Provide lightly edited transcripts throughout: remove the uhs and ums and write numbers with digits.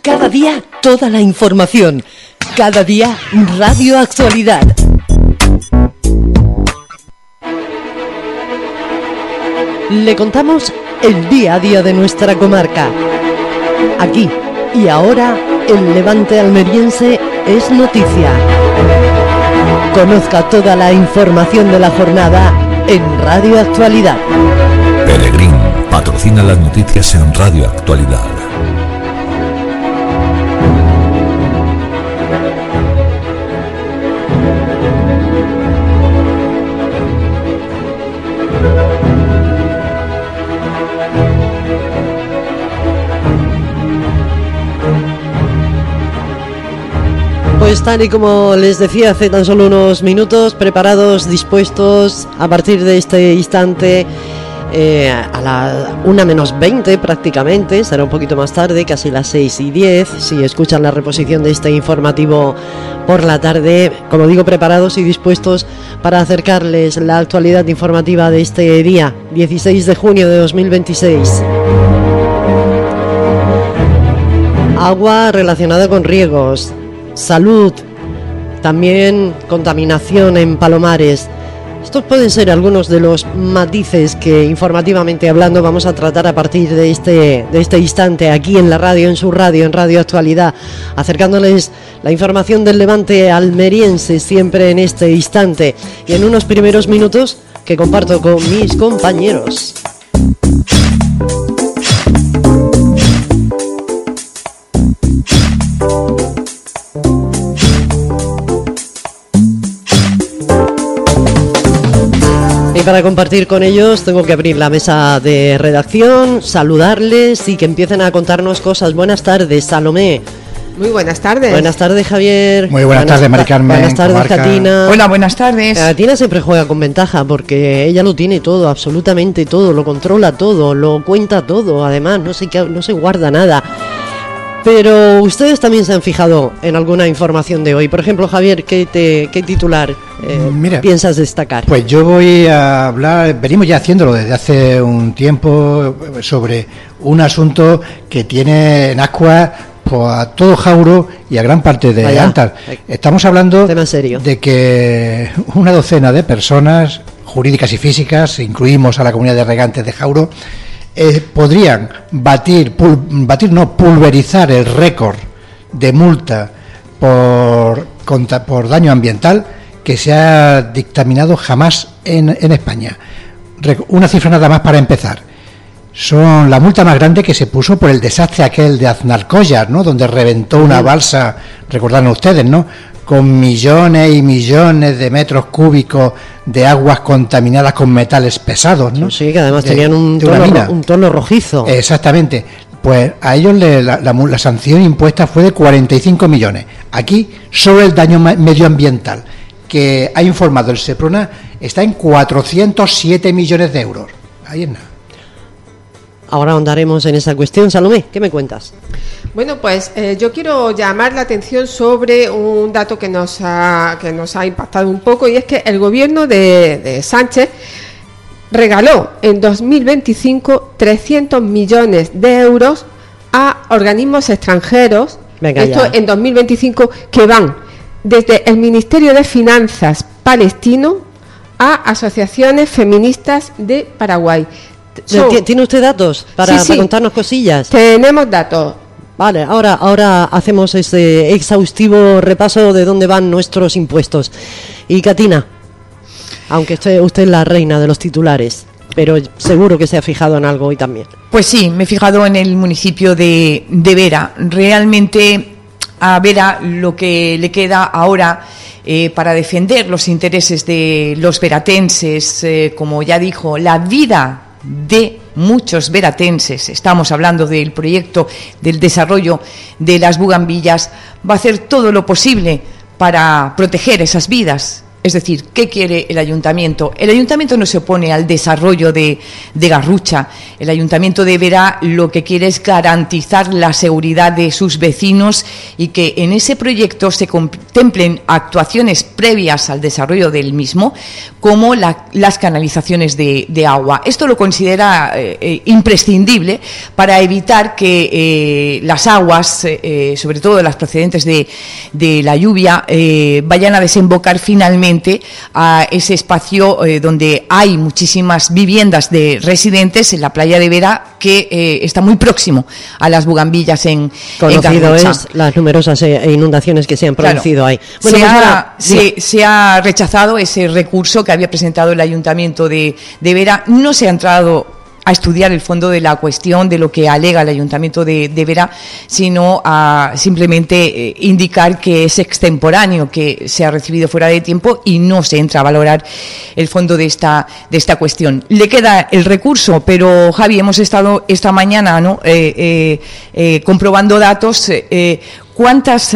Cada día toda la información. Cada día Radio Actualidad. Le contamos el día a día de nuestra comarca. Aquí y ahora el Levante almeriense es noticia. Conozca toda la información de la jornada en Radio Actualidad. Peregrín patrocina las noticias en Radio Actualidad. Pues tal y como les decía hace tan solo unos minutos, preparados, dispuestos a partir de este instante, a la 1:20 prácticamente, será un poquito más tarde, casi las 6:10, si escuchan la reposición de este informativo por la tarde, como digo, preparados y dispuestos para acercarles la actualidad informativa de este día, 16 de junio de 2026. Agua relacionada con riegos, salud, también contaminación en Palomares. Estos pueden ser algunos de los matices que informativamente hablando vamos a tratar a partir de este instante aquí en la radio, en su radio, en Radio Actualidad, acercándoles la información del Levante almeriense siempre en este instante y en unos primeros minutos que comparto con mis compañeros. Y para compartir con ellos tengo que abrir la mesa de redacción, saludarles y que empiecen a contarnos cosas. Buenas tardes, Salomé. Muy buenas tardes. Buenas tardes, Javier. Muy buenas tardes, Mari Carmen. Buenas tardes, Katina. Hola, buenas tardes. Katina siempre juega con ventaja porque ella lo tiene todo, absolutamente todo, lo controla todo, lo cuenta todo, además no se guarda nada. Pero ustedes también se han fijado en alguna información de hoy. Por ejemplo, Javier, ¿qué titular piensas destacar? Pues yo voy a hablar, venimos ya haciéndolo desde hace un tiempo, sobre un asunto que tiene en ascuas pues, a todo Jauro y a gran parte de Antal. Estamos hablando de que una docena de personas jurídicas y físicas, incluimos a la comunidad de regantes de Jauro, podrían pulverizar el récord de multa por daño ambiental que se ha dictaminado jamás en España. Una cifra nada más para empezar. Son la multa más grande que se puso por el desastre aquel de Aznalcóllar, ¿no? Donde reventó una balsa, recordarán ustedes, ¿no? Con millones y millones de metros cúbicos de aguas contaminadas con metales pesados, ¿no? Sí, que además tenían un tono rojizo. Exactamente. Pues a ellos la sanción impuesta fue de 45 millones. Aquí, solo el daño medioambiental que ha informado el Seprona está en 407 millones de euros. Ahí es nada. Ahora ahondaremos en esa cuestión. Salomé, ¿qué me cuentas? Bueno, pues yo quiero llamar la atención sobre un dato que nos ha impactado un poco, y es que el gobierno de Sánchez regaló en 2025 300 millones de euros a organismos extranjeros. Esto en 2025, que van desde el Ministerio de Finanzas palestino a asociaciones feministas de Paraguay. ¿Tiene usted datos para contarnos cosillas? Tenemos datos. Vale, ahora hacemos ese exhaustivo repaso de dónde van nuestros impuestos. Y Katina, aunque usted es la reina de los titulares, pero seguro que se ha fijado en algo hoy también. Pues sí, me he fijado en el municipio de Vera. Realmente a Vera lo que le queda ahora para defender los intereses de los veratenses, como ya dijo, la vida de muchos veratenses, estamos hablando del proyecto del desarrollo de las bugambillas, va a hacer todo lo posible para proteger esas vidas Es decir, ¿qué quiere el ayuntamiento? El ayuntamiento no se opone al desarrollo de Garrucha. El ayuntamiento de Vera lo que quiere es garantizar la seguridad de sus vecinos y que en ese proyecto se contemplen actuaciones previas al desarrollo del mismo, como las canalizaciones de agua. Esto lo considera imprescindible para evitar que las aguas, sobre todo las procedentes de la lluvia, vayan a desembocar finalmente a ese espacio donde hay muchísimas viviendas de residentes en la playa de Vera, que está muy próximo a las bugambillas en Conocido Garrucha. es las numerosas inundaciones que se han producido ahí. Bueno, se ha rechazado ese recurso que había presentado el ayuntamiento de Vera. No se ha entrado a estudiar el fondo de la cuestión, de lo que alega el ayuntamiento de Vera, sino a simplemente indicar que es extemporáneo, que se ha recibido fuera de tiempo, y no se entra a valorar el fondo de esta cuestión. Le queda el recurso, pero Javi, hemos estado esta mañana, ¿no?, comprobando datos. ¿Cuántas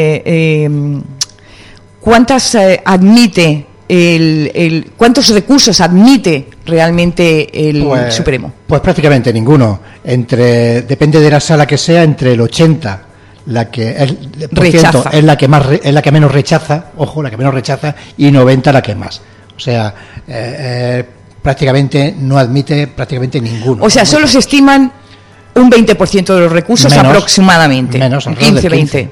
admite cuántos recursos admite realmente el Supremo? Pues prácticamente ninguno. Depende de la sala que sea, entre el 80, la que es la que menos rechaza, ojo, la que menos rechaza, y 90 la que más. O sea, prácticamente no admite prácticamente ninguno. O sea, solo se estiman un 20% de los recursos, menos, aproximadamente. Menos, un 15-20%.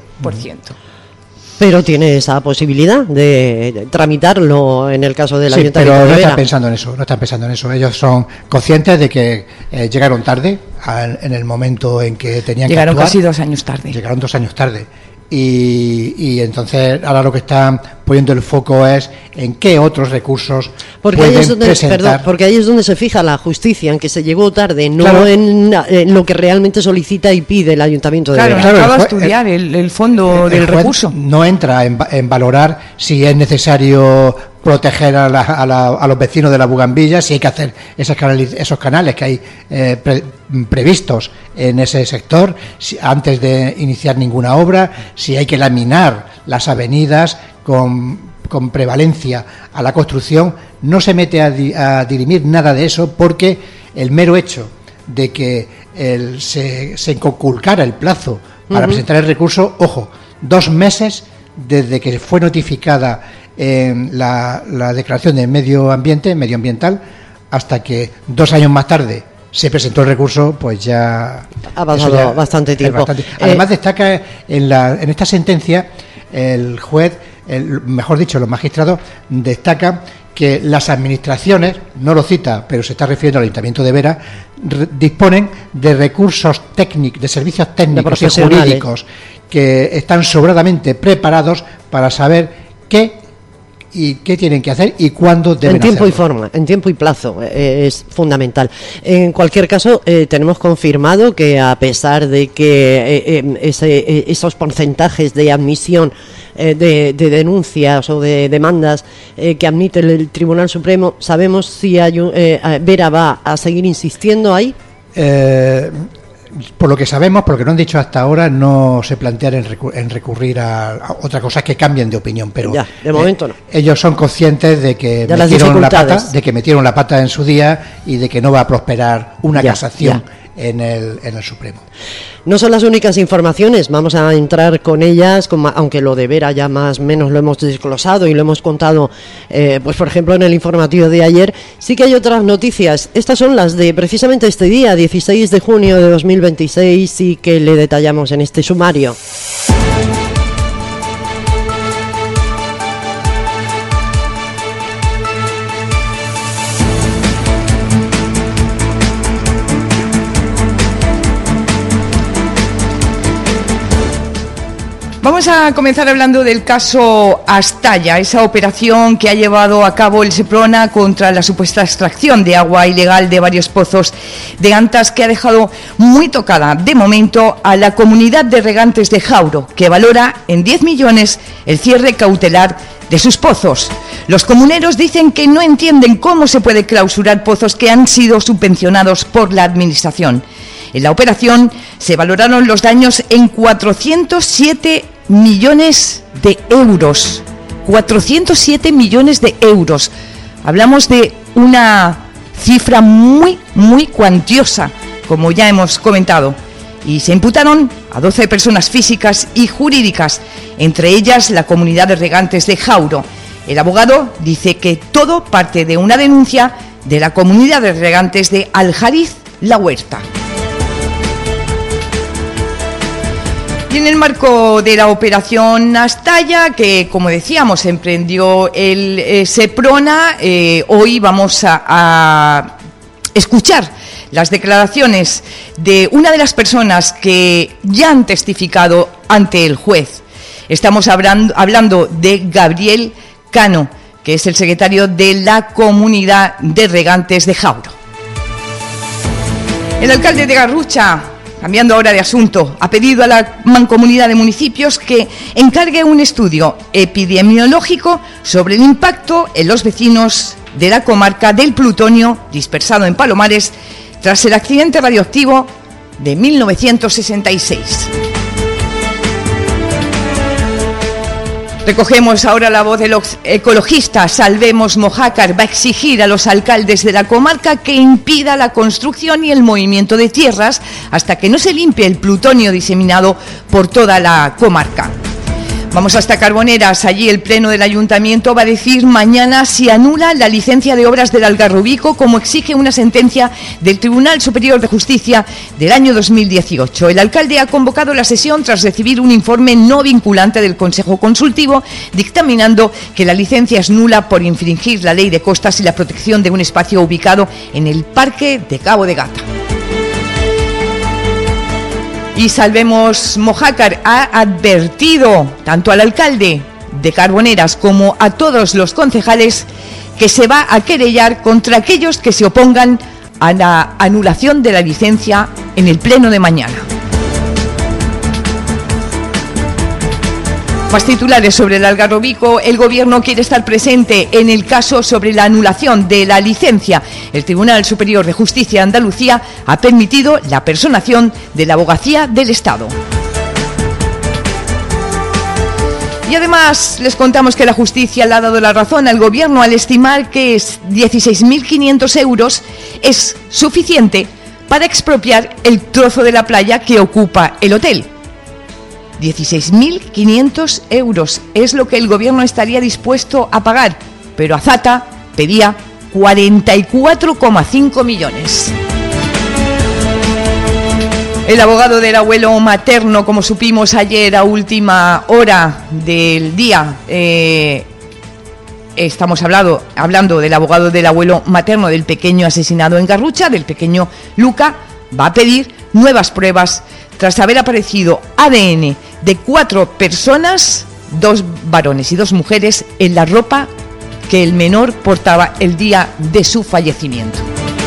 Pero tiene esa posibilidad de tramitarlo en el caso del ayuntamiento. Pero no están pensando en eso. Ellos son conscientes de que llegaron tarde en el momento en que tenían que actuar. Llegaron casi 2 años tarde. Llegaron 2 años tarde. Y entonces ahora lo que están poniendo el foco es en qué otros recursos pueden presentar. Porque ahí es donde se fija la justicia, en que se llegó tarde, no en lo que realmente solicita y pide el ayuntamiento de Vera. Claro, a estudiar el fondo del recurso. No entra en valorar si es necesario proteger a los vecinos de la bugambilla, si hay que hacer esos canales que hay previstos en ese sector, antes de iniciar ninguna obra, si hay que laminar las avenidas con prevalencia a la construcción. No se mete a dirimir nada de eso, porque el mero hecho de que se conculcara el plazo para presentar el recurso, ojo, 2 meses desde que fue notificada la declaración de medioambiental, hasta que 2 años más tarde se presentó el recurso, pues ya ha pasado bastante tiempo. Además, destaca en esta sentencia el juez, mejor dicho, los magistrados destacan que las administraciones, no lo cita, pero se está refiriendo al Ayuntamiento de Vera, disponen de recursos técnicos, de servicios técnicos y jurídicos que están sobradamente preparados para saber qué tienen que hacer y cuándo deben hacerlo. En tiempo y forma, en tiempo y plazo, es fundamental. En cualquier caso, tenemos confirmado que, a pesar de que esos porcentajes de admisión de denuncias o de demandas que admite el Tribunal Supremo, ¿sabemos si Vera va a seguir insistiendo ahí? Por lo que sabemos, porque no han dicho hasta ahora, no se plantean en recurrir a otra cosa, que cambien de opinión, pero ya, de momento no. Ellos son conscientes de que metieron la pata en su día, y de que no va a prosperar una casación en el Supremo. No son las únicas informaciones, vamos a entrar con ellas, aunque lo de Vera ya más o menos lo hemos desglosado y lo hemos contado, pues por ejemplo en el informativo de ayer. Sí que hay otras noticias, estas son las de precisamente este día, 16 de junio de 2026, y que le detallamos en este sumario. Vamos a comenzar hablando del caso Astalla, esa operación que ha llevado a cabo el Seprona contra la supuesta extracción de agua ilegal de varios pozos de Antas, que ha dejado muy tocada de momento a la comunidad de regantes de Jauro, que valora en 10 millones el cierre cautelar de sus pozos. Los comuneros dicen que no entienden cómo se puede clausurar pozos que han sido subvencionados por la administración. En la operación se valoraron los daños en 407 millones de euros. 407 millones de euros. Hablamos de una cifra muy, muy cuantiosa, como ya hemos comentado. Y se imputaron a 12 personas físicas y jurídicas, entre ellas la comunidad de regantes de Jauro. El abogado dice que todo parte de una denuncia de la comunidad de regantes de Aljariz La Huerta. Y en el marco de la operación Astalla, que como decíamos emprendió el Seprona, hoy vamos a escuchar las declaraciones de una de las personas que ya han testificado ante el juez. Estamos hablando de Gabriel Cano, que es el secretario de la Comunidad de Regantes de Jauro. El alcalde de Garrucha, cambiando ahora de asunto, ha pedido a la Mancomunidad de Municipios que encargue un estudio epidemiológico sobre el impacto en los vecinos de la comarca del plutonio dispersado en Palomares tras el accidente radioactivo de 1966. Recogemos ahora la voz de los ecologistas. Salvemos Mojácar va a exigir a los alcaldes de la comarca que impida la construcción y el movimiento de tierras hasta que no se limpie el plutonio diseminado por toda la comarca. Vamos hasta Carboneras. Allí el pleno del ayuntamiento va a decir mañana si anula la licencia de obras del Algarrobico, como exige una sentencia del Tribunal Superior de Justicia del año 2018. El alcalde ha convocado la sesión tras recibir un informe no vinculante del Consejo Consultivo dictaminando que la licencia es nula por infringir la ley de costas y la protección de un espacio ubicado en el Parque de Cabo de Gata. Y Salvemos Mojácar ha advertido tanto al alcalde de Carboneras como a todos los concejales que se va a querellar contra aquellos que se opongan a la anulación de la licencia en el pleno de mañana. Más titulares sobre el Algarrobico. El Gobierno quiere estar presente en el caso sobre la anulación de la licencia. El Tribunal Superior de Justicia de Andalucía ha permitido la personación de la Abogacía del Estado. Y además les contamos que la justicia le ha dado la razón al Gobierno al estimar que 16.500 euros es suficiente para expropiar el trozo de la playa que ocupa el hotel. 16.500 euros es lo que el Gobierno estaría dispuesto a pagar, pero Azata pedía 44,5 millones. El abogado del abuelo materno, como supimos ayer a última hora del día, estamos hablando del abogado del abuelo materno del pequeño asesinado en Garrucha, del pequeño Luca, va a pedir nuevas pruebas tras haber aparecido ADN de 4 personas, 2 varones y 2 mujeres, en la ropa que el menor portaba el día de su fallecimiento.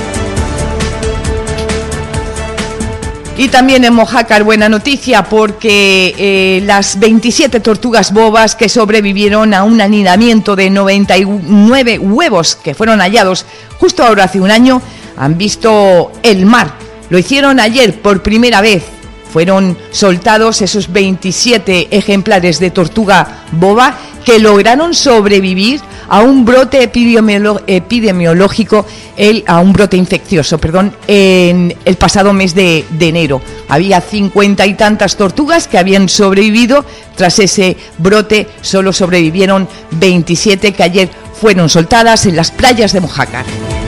Y también en Mojácar, buena noticia, porque las 27 tortugas bobas que sobrevivieron a un anidamiento de 99 huevos que fueron hallados justo ahora hace un año, han visto el mar. Lo hicieron ayer por primera vez. Fueron soltados esos 27 ejemplares de tortuga boba que lograron sobrevivir a un brote epidemiológico, a un brote infeccioso, en el pasado mes de enero. Había 50 y tantas tortugas que habían sobrevivido. Tras ese brote solo sobrevivieron 27 que ayer fueron soltadas en las playas de Mojácar.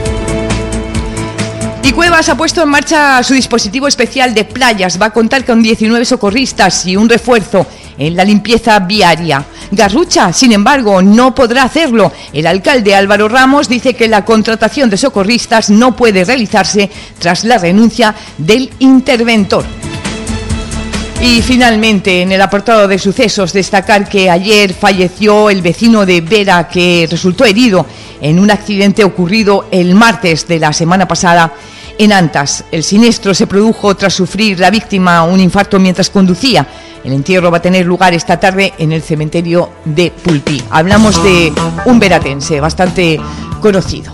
Y Cuevas ha puesto en marcha su dispositivo especial de playas. Va a contar con 19 socorristas y un refuerzo en la limpieza viaria. Garrucha, sin embargo, no podrá hacerlo. El alcalde Álvaro Ramos dice que la contratación de socorristas no puede realizarse tras la renuncia del interventor. Y finalmente, en el apartado de sucesos, destacar que ayer falleció el vecino de Vera, que resultó herido en un accidente ocurrido el martes de la semana pasada en Antas. El siniestro se produjo tras sufrir la víctima un infarto mientras conducía. El entierro va a tener lugar esta tarde en el cementerio de Pulpí. Hablamos de un veratense bastante conocido.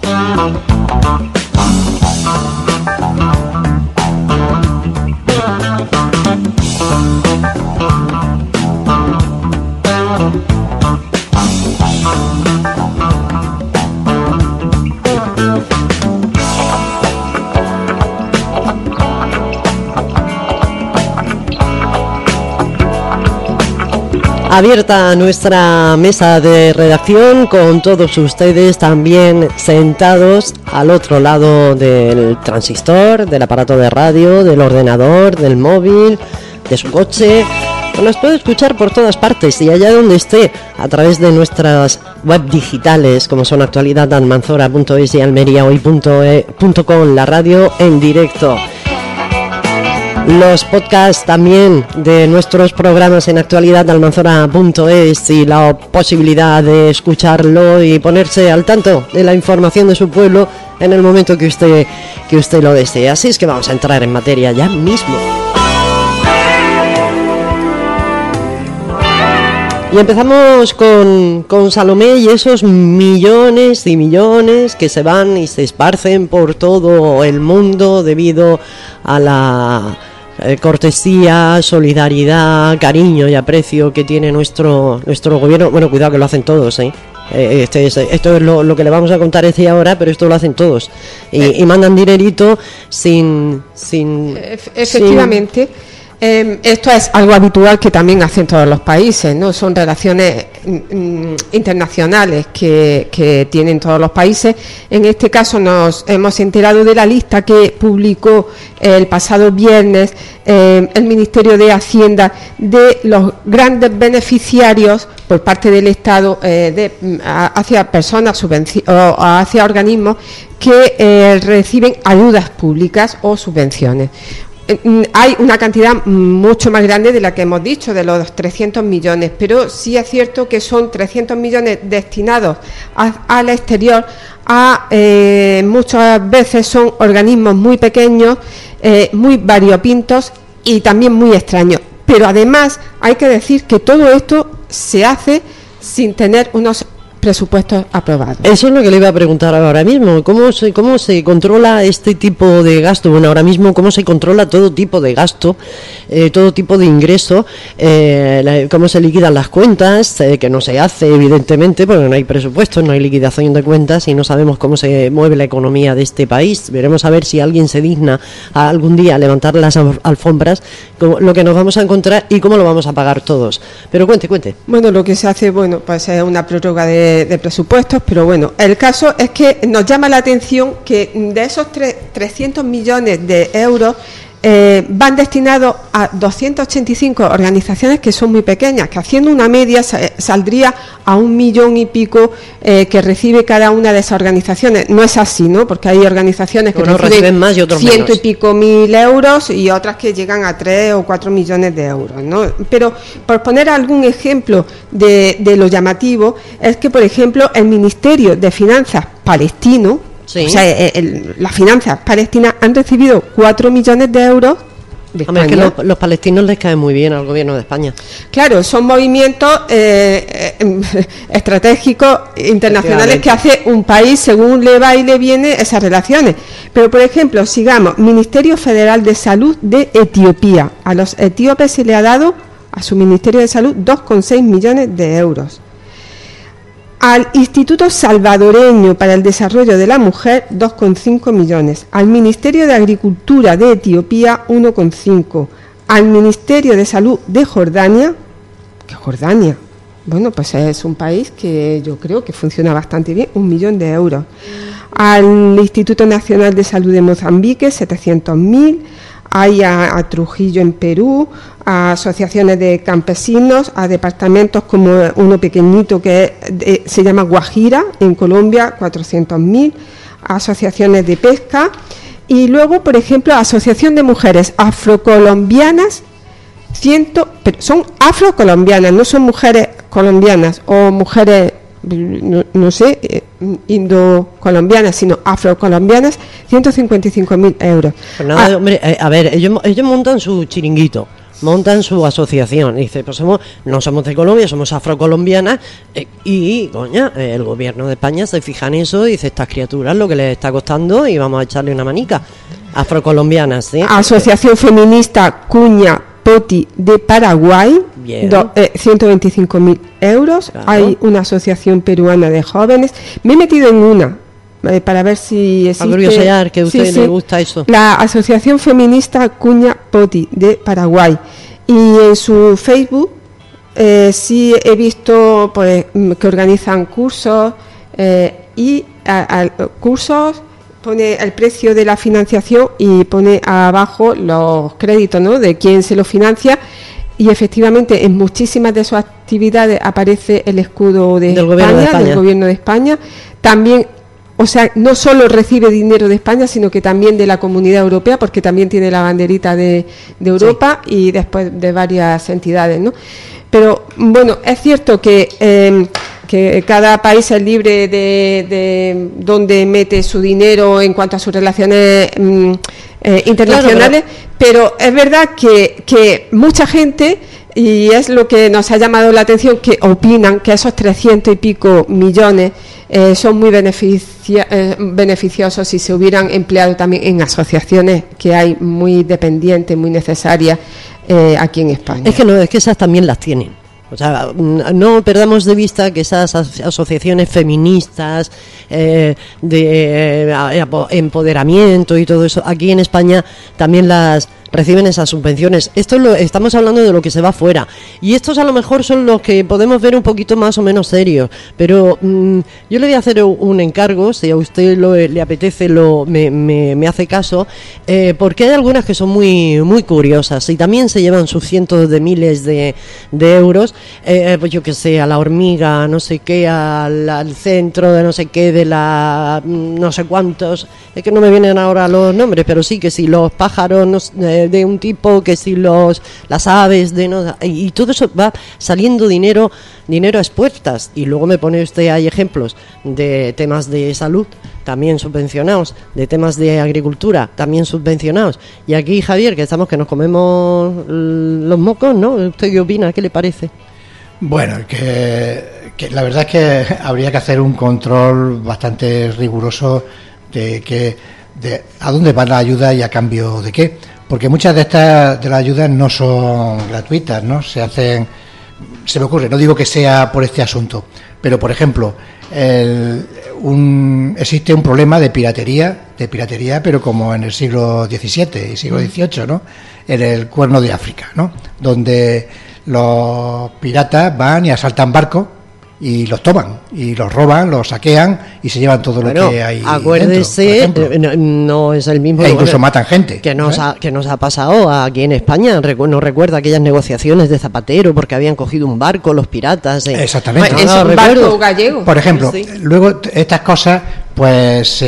Abierta nuestra mesa de redacción con todos ustedes también sentados al otro lado del transistor, del aparato de radio, del ordenador, del móvil, de su coche. Nos puede escuchar por todas partes y allá donde esté, a través de nuestras web digitales como son actualidadalmanzora.es y almeriahoy.com, la radio en directo. Los podcasts también de nuestros programas en actualidadalmanzora.es y la posibilidad de escucharlo y ponerse al tanto de la información de su pueblo en el momento que usted lo desee. Así es que vamos a entrar en materia ya mismo. Y empezamos con Salomé y esos millones y millones que se van y se esparcen por todo el mundo debido a la cortesía, solidaridad, cariño y aprecio que tiene nuestro gobierno. Bueno, cuidado que lo hacen todos, ¿eh? Esto es lo que le vamos a contar ahora, pero esto lo hacen todos y mandan dinerito sin efectivamente. Esto es algo habitual que también hacen todos los países, ¿no? Son relaciones internacionales que tienen todos los países. En este caso nos hemos enterado de la lista que publicó el pasado viernes el Ministerio de Hacienda de los grandes beneficiarios por parte del Estado hacia personas o hacia organismos que reciben ayudas públicas o subvenciones. Hay una cantidad mucho más grande de la que hemos dicho, de los 300 millones, pero sí es cierto que son 300 millones destinados al exterior, muchas veces son organismos muy pequeños, muy variopintos y también muy extraños. Pero además hay que decir que todo esto se hace sin tener unos presupuestos aprobados. Eso es lo que le iba a preguntar ahora mismo. ¿Cómo se controla este tipo de gasto? Bueno, ahora mismo, ¿cómo se controla todo tipo de gasto, todo tipo de ingreso? ¿Cómo se liquidan las cuentas? Que no se hace, evidentemente, porque no hay presupuestos, no hay liquidación de cuentas y no sabemos cómo se mueve la economía de este país. Veremos a ver si alguien se digna algún día a levantar las alfombras, lo que nos vamos a encontrar y cómo lo vamos a pagar todos. Pero cuente. Bueno, lo que se hace, pues es una prórroga de presupuestos, pero bueno, el caso es que nos llama la atención que de esos 300 millones de euros van destinados a 285 organizaciones que son muy pequeñas, que haciendo una media saldría a 1 millón y pico que recibe cada una de esas organizaciones. No es así, ¿no? Porque hay organizaciones que reciben más y otros ciento menos. Y pico mil euros y otras que llegan a 3 o 4 millones de euros, ¿no? Pero por poner algún ejemplo de lo llamativo, es que, por ejemplo, el Ministerio de Finanzas palestino, sí. O sea, las finanzas palestinas han recibido 4 millones de euros de España. Hombre, es que los palestinos les caen muy bien al gobierno de España. Claro, son movimientos estratégicos internacionales que hace un país según le va y le viene esas relaciones. Pero, por ejemplo, sigamos, Ministerio Federal de Salud de Etiopía. A los etíopes se le ha dado, a su Ministerio de Salud, 2,6 millones de euros. Al Instituto Salvadoreño para el Desarrollo de la Mujer, 2,5 millones. Al Ministerio de Agricultura de Etiopía, 1,5. Al Ministerio de Salud de Jordania, ¿qué Jordania? Bueno, pues es un país que yo creo que funciona bastante bien, 1 millón de euros. Al Instituto Nacional de Salud de Mozambique, 700.000. Hay a Trujillo en Perú, a asociaciones de campesinos, a departamentos como uno pequeñito que se llama Guajira, en Colombia, 400.000, a asociaciones de pesca. Y luego, por ejemplo, Asociación de Mujeres Afrocolombianas, pero son afrocolombianas, no son mujeres colombianas o mujeres, no sé, indocolombianas, sino afrocolombianas, 155.000 euros. Pues nada, hombre, a ver, ellos montan su chiringuito, montan su asociación, dice, pues no somos de Colombia, somos afrocolombianas, y coña, el gobierno de España se fija en eso y dice, estas criaturas lo que les está costando y vamos a echarle una manica. Afrocolombianas, ¿sí? Asociación Feminista Cuña Poti de Paraguay, 125.000 euros. Claro. Hay una asociación peruana de jóvenes. Me he metido en una para ver si existe. A curiosidad, que a usted le gusta eso. La Asociación Feminista Cuña Poti de Paraguay. Y en su Facebook sí he visto pues que organizan cursos y cursos pone el precio de la financiación y pone abajo los créditos, ¿no?, de quién se lo financia, y efectivamente en muchísimas de sus actividades aparece el escudo del Gobierno de España. También, o sea, no solo recibe dinero de España, sino que también de la Comunidad Europea, porque también tiene la banderita de Europa, sí, y después de varias entidades, ¿no? Pero bueno, es cierto que cada país es libre de dónde mete su dinero en cuanto a sus relaciones internacionales, claro, pero es verdad que mucha gente, y es lo que nos ha llamado la atención, que opinan que esos 300 y pico millones son muy beneficiosos si se hubieran empleado también en asociaciones que hay muy dependientes, muy necesarias aquí en España. Es que esas también las tienen. O sea, no perdamos de vista que esas asociaciones feministas de empoderamiento y todo eso, aquí en España también las reciben esas subvenciones. Estamos hablando de lo que se va fuera, y estos a lo mejor son los que podemos ver un poquito más o menos serios, pero yo le voy a hacer un encargo, si a usted le apetece, me hace caso, porque hay algunas que son muy, muy curiosas y también se llevan sus cientos de miles de euros, pues yo que sé, a la hormiga, no sé qué, al centro de no sé qué, de la no sé cuántos, es que no me vienen ahora los nombres, pero sí que si los pájaros de un tipo, que si las aves y todo eso va saliendo dinero a expuestas. Y luego me pone usted ahí ejemplos de temas de salud también subvencionados, de temas de agricultura también subvencionados, y aquí, Javier, que nos comemos los mocos, ¿no? ¿Usted qué opina? ¿Qué le parece? Bueno, que la verdad es que habría que hacer un control bastante riguroso de a dónde va la ayuda y a cambio de qué, porque muchas de las ayudas no son gratuitas, ¿no? Se me ocurre, no digo que sea por este asunto, pero por ejemplo, existe un problema de piratería, pero como en el siglo XVII y siglo XVIII, ¿no? En el Cuerno de África, ¿no? Donde los piratas van y asaltan barcos y los toman y los roban, los saquean y se llevan todo lo que hay acuérdese dentro, no es el mismo, e incluso matan gente que nos ha pasado aquí en España. No recuerda aquellas negociaciones de Zapatero porque habían cogido un barco los piratas, exactamente, es un barco gallego, por ejemplo, sí. Luego estas cosas pues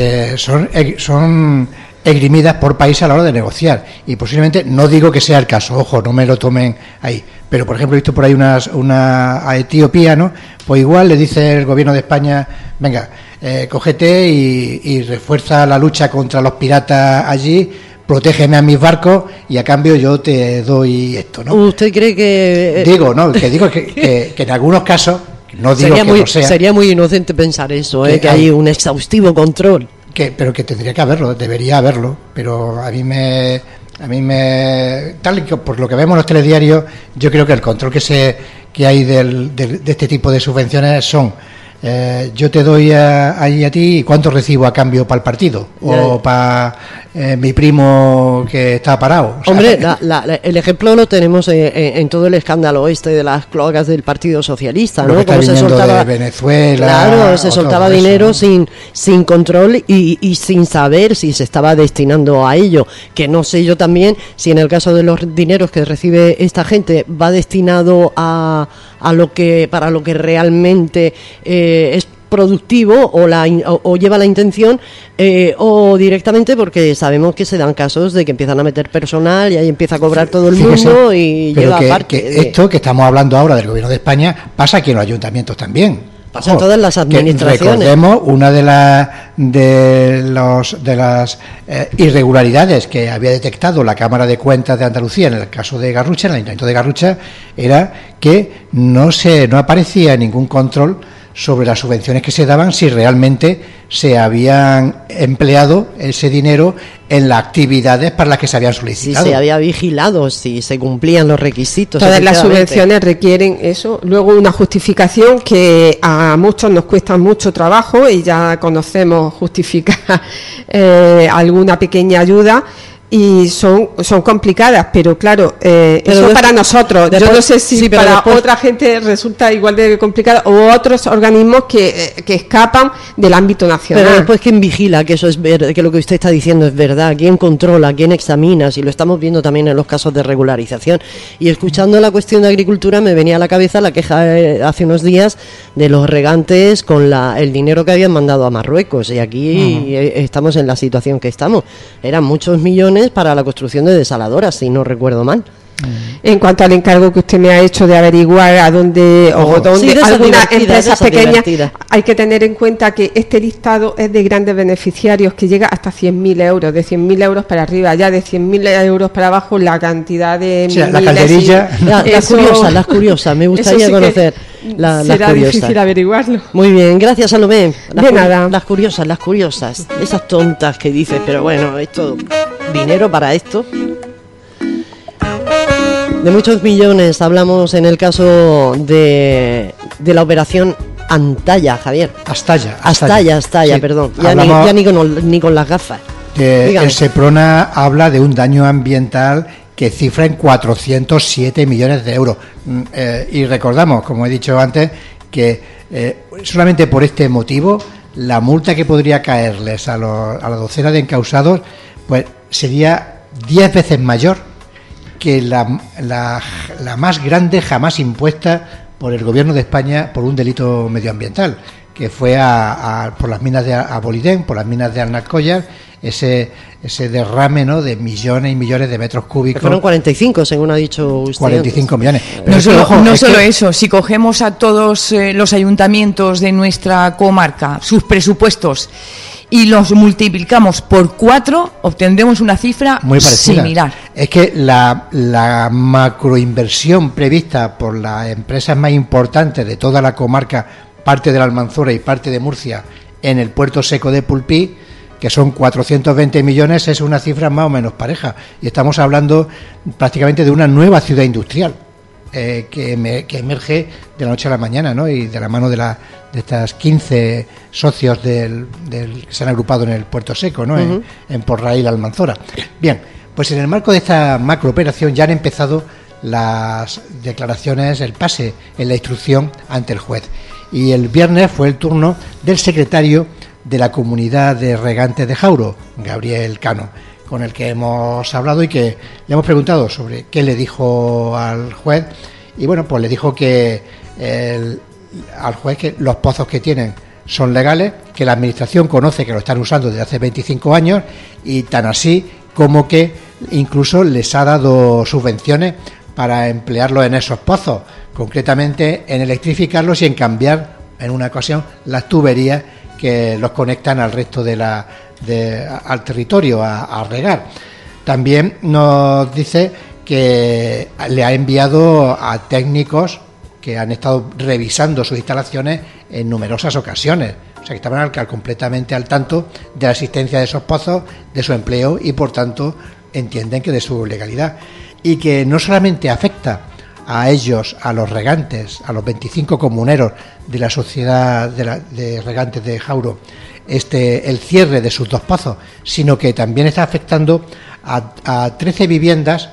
son esgrimidas por país a la hora de negociar, y posiblemente, no digo que sea el caso, ojo, no me lo tomen ahí, pero por ejemplo he visto por ahí una a Etiopía, ¿no? Pues igual le dice el gobierno de España, venga, cógete y refuerza la lucha contra los piratas allí, protégeme a mis barcos y a cambio yo te doy esto, ¿no? ¿Usted cree que...? Digo que en algunos casos, no digo que no sea... Sería muy inocente pensar eso, que hay un exhaustivo control. Pero que tendría que haberlo, debería haberlo, pero a mí me tal y por lo que vemos en los telediarios, yo creo que el control que hay de este tipo de subvenciones son yo te doy ahí a ti, ¿y cuánto recibo a cambio para el partido? O para mi primo que está parado. O sea, hombre, el ejemplo lo tenemos en todo el escándalo de las cloacas del Partido Socialista, ¿no? Como se soltaba de Venezuela. Claro, se soltaba dinero, ¿no? sin control y sin saber si se estaba destinando a ello. Que no sé yo también si en el caso de los dineros que recibe esta gente va destinado para lo que realmente es productivo o lleva la intención, o directamente porque sabemos que se dan casos de que empiezan a meter personal y ahí empieza a cobrar todo el mundo y lleva parte. Esto que estamos hablando ahora del gobierno de España pasa aquí en los ayuntamientos también. Pasa en todas las administraciones. Recordemos una de las irregularidades que había detectado la Cámara de Cuentas de Andalucía en el caso de Garrucha, en el Ayuntamiento de Garrucha, era que no aparecía ningún control sobre las subvenciones que se daban, si realmente se habían empleado ese dinero en las actividades para las que se habían solicitado. Si se había vigilado, si se cumplían los requisitos. Todas las subvenciones requieren eso, luego una justificación que a muchos nos cuesta mucho trabajo, y ya conocemos justificar alguna pequeña ayuda, y son complicadas, pero claro, eso para nosotros, yo no sé si para otra gente resulta igual de complicado, o otros organismos que escapan del ámbito nacional. Pero después, ¿quién vigila que eso es que lo que usted está diciendo es verdad? ¿Quién controla? ¿Quién examina? Si lo estamos viendo también en los casos de regularización. Y escuchando la cuestión de agricultura me venía a la cabeza la queja hace unos días de los regantes con el dinero que habían mandado a Marruecos, y aquí estamos en la situación que estamos. Eran muchos millones para la construcción de desaladoras, si no recuerdo mal. En cuanto al encargo que usted me ha hecho de averiguar a dónde algunas empresas pequeñas, hay que tener en cuenta que este listado es de grandes beneficiarios que llega hasta 100.000 euros, de 100.000 euros para arriba, ya de 100.000 euros para abajo la cantidad de la calderilla. Las curiosas, me gustaría conocer las será curiosas. Difícil averiguarlo. Muy bien, gracias, Salomé. De nada. Las curiosas, esas tontas que dices, pero bueno, esto, dinero para esto. De muchos millones hablamos en el caso de la operación Antalla, Javier. Astalla, sí, perdón. Ya ni con las gafas. El Seprona habla de un daño ambiental que cifra en 407 millones de euros. Y recordamos, como he dicho antes, que solamente por este motivo la multa que podría caerles a la docena de encausados pues sería 10 veces mayor que la más grande jamás impuesta por el gobierno de España por un delito medioambiental, que fue por las minas de Abolidén, por las minas de Alnacollar, ese derrame, ¿no?, de millones y millones de metros cúbicos. Fueron 45, según ha dicho usted. 45 millones. No solo eso, si cogemos a todos los ayuntamientos de nuestra comarca, sus presupuestos, y los multiplicamos por 4, obtendremos una cifra muy parecida. Similar. Es que la macroinversión prevista por las empresas más importantes de toda la comarca, parte de la Almanzora y parte de Murcia, en el puerto seco de Pulpí, que son 420 millones, es una cifra más o menos pareja. Y estamos hablando prácticamente de una nueva ciudad industrial que emerge de la noche a la mañana, ¿no? Y de la mano de estas 15 socios que se han agrupado en el puerto seco, ¿no? En Porraí y la Almanzora. Bien, pues en el marco de esta macrooperación ya han empezado las declaraciones, el pase en la instrucción ante el juez. Y el viernes fue el turno del secretario de la Comunidad de Regantes de Jauro, Gabriel Cano, con el que hemos hablado y que le hemos preguntado sobre qué le dijo al juez. Y bueno, pues le dijo que al juez que los pozos que tienen son legales, que la administración conoce que lo están usando desde hace 25 años y tan así como que incluso les ha dado subvenciones para emplearlos en esos pozos, concretamente en electrificarlos y en cambiar en una ocasión las tuberías que los conectan al resto al territorio a regar. También nos dice que le ha enviado a técnicos que han estado revisando sus instalaciones en numerosas ocasiones, o sea que estaban completamente al tanto de la existencia de esos pozos, de su empleo y por tanto entienden que de su legalidad, y que no solamente afecta a ellos, a los regantes, a los 25 comuneros de la sociedad de regantes de Jauro, el cierre de sus 2 pozos, sino que también está afectando a 13 viviendas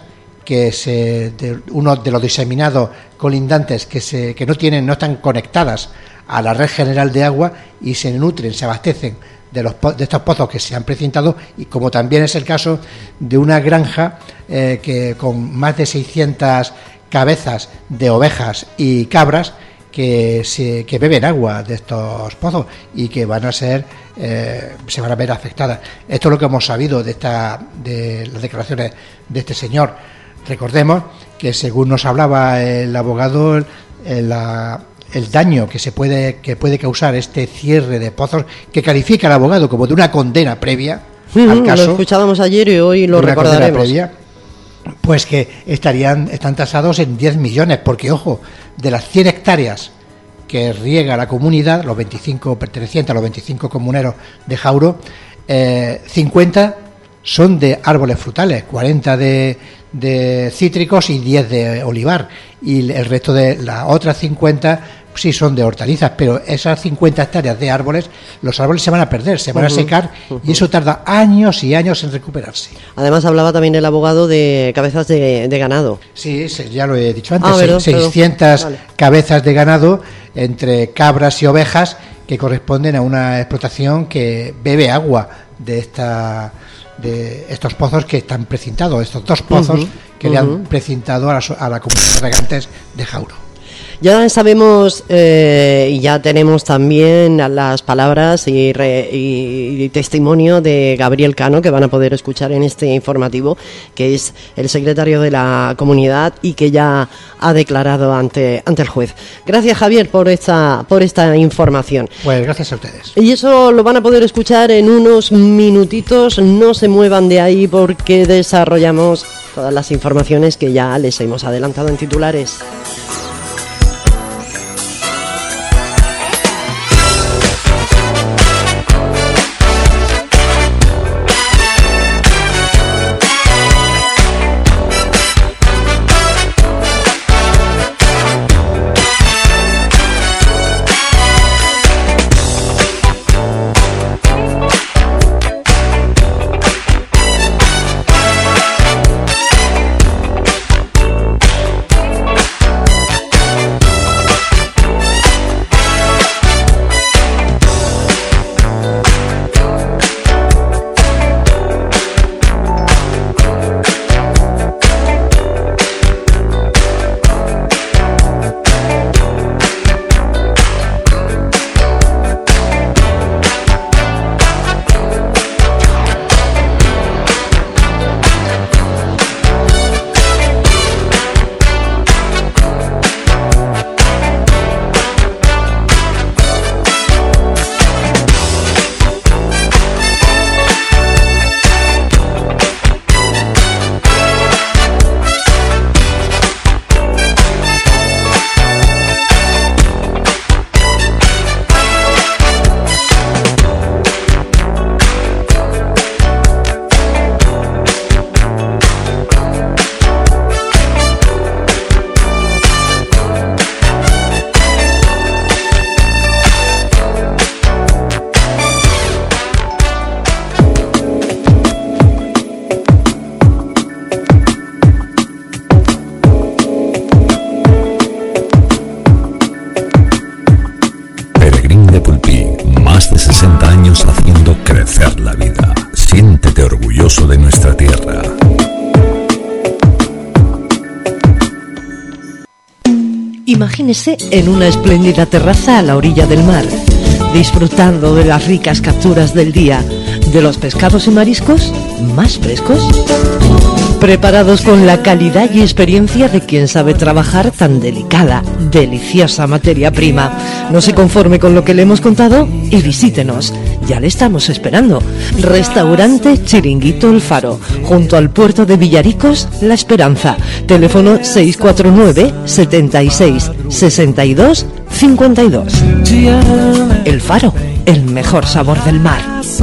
uno de los diseminados colindantes que no están conectadas a la red general de agua y se nutren, se abastecen de estos pozos que se han precintado, y como también es el caso de una granja que con más de 600 cabezas de ovejas y cabras que beben agua de estos pozos y que se van a ver afectadas. Esto es lo que hemos sabido de las declaraciones de este señor. Recordemos que, según nos hablaba el abogado, el daño que puede causar este cierre de pozos, que califica el abogado como de una condena previa al caso. Lo escuchábamos ayer y hoy lo recordaremos. Pues que están tasados en 10 millones, porque ojo, de las 100 hectáreas que riega la comunidad, los 25 pertenecientes a los 25 comuneros de Jauro, 50 son de árboles frutales, 40 de cítricos y 10 de olivar, y el resto de las otras 50 sí son de hortalizas, pero esas 50 hectáreas de árboles, los árboles se van a perder, se van a secar, y eso tarda años y años en recuperarse. Además hablaba también el abogado de cabezas de ganado. Sí, ya lo he dicho antes, 600 cabezas de ganado entre cabras y ovejas que corresponden a una explotación que bebe agua de estos pozos que están precintados, estos 2 pozos que le han precintado a la comunidad de regantes de Jauro. Ya sabemos y ya tenemos también las palabras y testimonio de Gabriel Cano, que van a poder escuchar en este informativo, que es el secretario de la comunidad y que ya ha declarado ante el juez. Gracias, Javier, por esta información. Pues gracias a ustedes. Y eso lo van a poder escuchar en unos minutitos. No se muevan de ahí porque desarrollamos todas las informaciones que ya les hemos adelantado en titulares. De nuestra tierra. Imagínese en una espléndida terraza a la orilla del mar, disfrutando de las ricas capturas del día, de los pescados y mariscos más frescos, preparados con la calidad y experiencia de quien sabe trabajar tan delicada, deliciosa materia prima. No se conforme con lo que le hemos contado y visítenos. Ya le estamos esperando. Restaurante Chiringuito El Faro, junto al puerto de Villaricos, La Esperanza. Teléfono 649 76 62 52. El Faro, el mejor sabor del mar.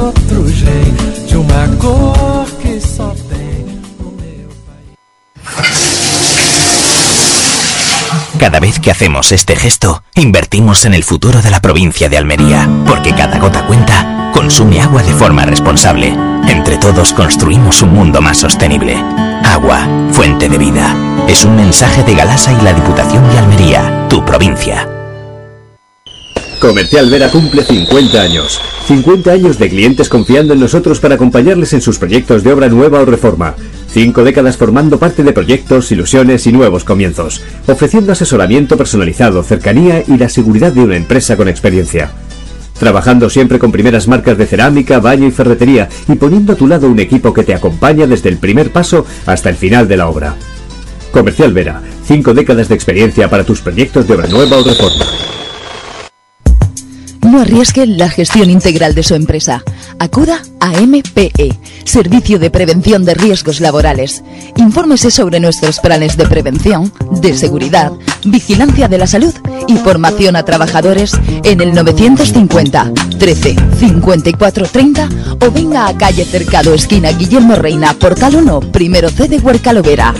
Cada vez que hacemos este gesto, invertimos en el futuro de la provincia de Almería, porque cada gota cuenta, consume agua de forma responsable. Entre todos construimos un mundo más sostenible. Agua, fuente de vida. Es un mensaje de Galasa y la Diputación de Almería, tu provincia. Comercial Vera cumple 50 años. 50 años de clientes confiando en nosotros para acompañarles en sus proyectos de obra nueva o reforma. 5 décadas formando parte de proyectos, ilusiones y nuevos comienzos, ofreciendo asesoramiento personalizado, cercanía y la seguridad de una empresa con experiencia. Trabajando siempre con primeras marcas de cerámica, baño y ferretería y poniendo a tu lado un equipo que te acompaña desde el primer paso hasta el final de la obra. Comercial Vera, 5 décadas de experiencia para tus proyectos de obra nueva o reforma. No arriesgue la gestión integral de su empresa. Acuda a MPE, Servicio de Prevención de Riesgos Laborales. Infórmese sobre nuestros planes de prevención, de seguridad, vigilancia de la salud y formación a trabajadores en el 950 13 54 30 o venga a calle Cercado, esquina Guillermo Reina, Portal 1, primero C de Huercalovera.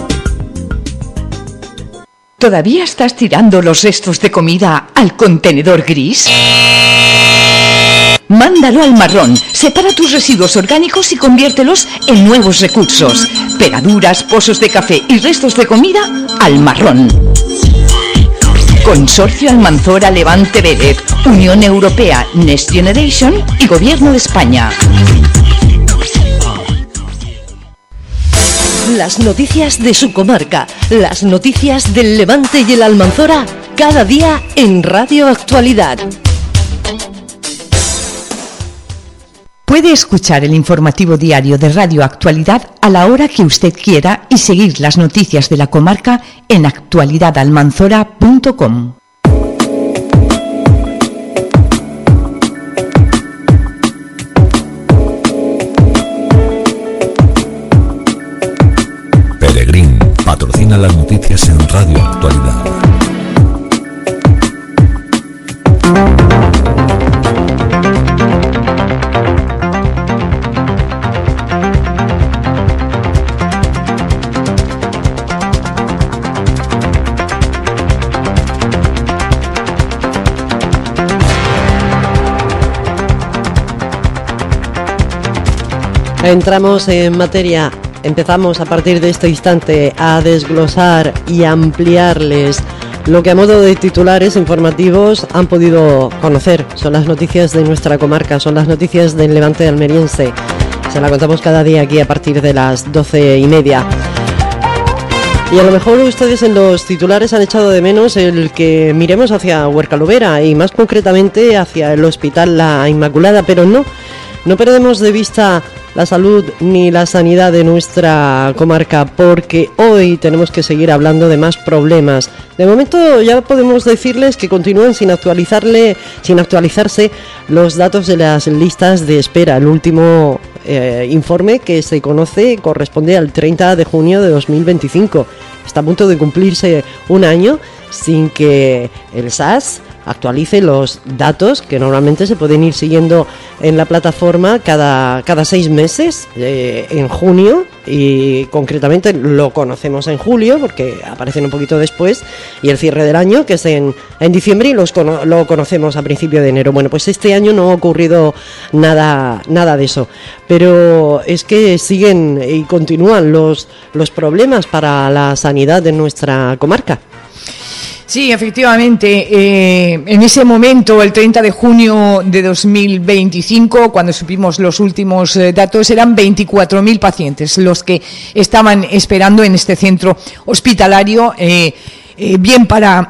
¿Todavía estás tirando los restos de comida al contenedor gris? Mándalo al marrón. Separa tus residuos orgánicos y conviértelos en nuevos recursos. Pegaduras, pozos de café y restos de comida al marrón. Consorcio Almanzora Levante Vélez, Unión Europea, Next Generation y Gobierno de España. Las noticias de su comarca, las noticias del Levante y el Almanzora, cada día en Radio Actualidad. Puede escuchar el informativo diario de Radio Actualidad a la hora que usted quiera y seguir las noticias de la comarca en actualidadalmanzora.com. Peregrín patrocina las noticias en Radio Actualidad. Entramos en materia. Empezamos a partir de este instante a desglosar y ampliarles lo que a modo de titulares informativos han podido conocer. Son las noticias de nuestra comarca, son las noticias del Levante almeriense. Se la contamos cada día aquí a partir de las 12:30. Y a lo mejor ustedes en los titulares han echado de menos el que miremos hacia Huercalovera y más concretamente hacia el Hospital La Inmaculada, pero no perdemos de vista la salud ni la sanidad de nuestra comarca, porque hoy tenemos que seguir hablando de más problemas. De momento ya podemos decirles que continúan sin actualizarse los datos de las listas de espera. El último informe que se conoce corresponde al 30 de junio de 2025. Está a punto de cumplirse un año sin que el SAS actualice los datos que normalmente se pueden ir siguiendo en la plataforma cada 6 meses, en junio, y concretamente lo conocemos en julio porque aparecen un poquito después, y el cierre del año que es en diciembre y lo conocemos a principio de enero. Bueno, pues este año no ha ocurrido nada de eso, pero es que siguen y continúan los problemas para la sanidad de nuestra comarca. Sí, efectivamente, en ese momento, el 30 de junio de 2025, cuando supimos los últimos datos, eran 24.000 pacientes los que estaban esperando en este centro hospitalario, bien para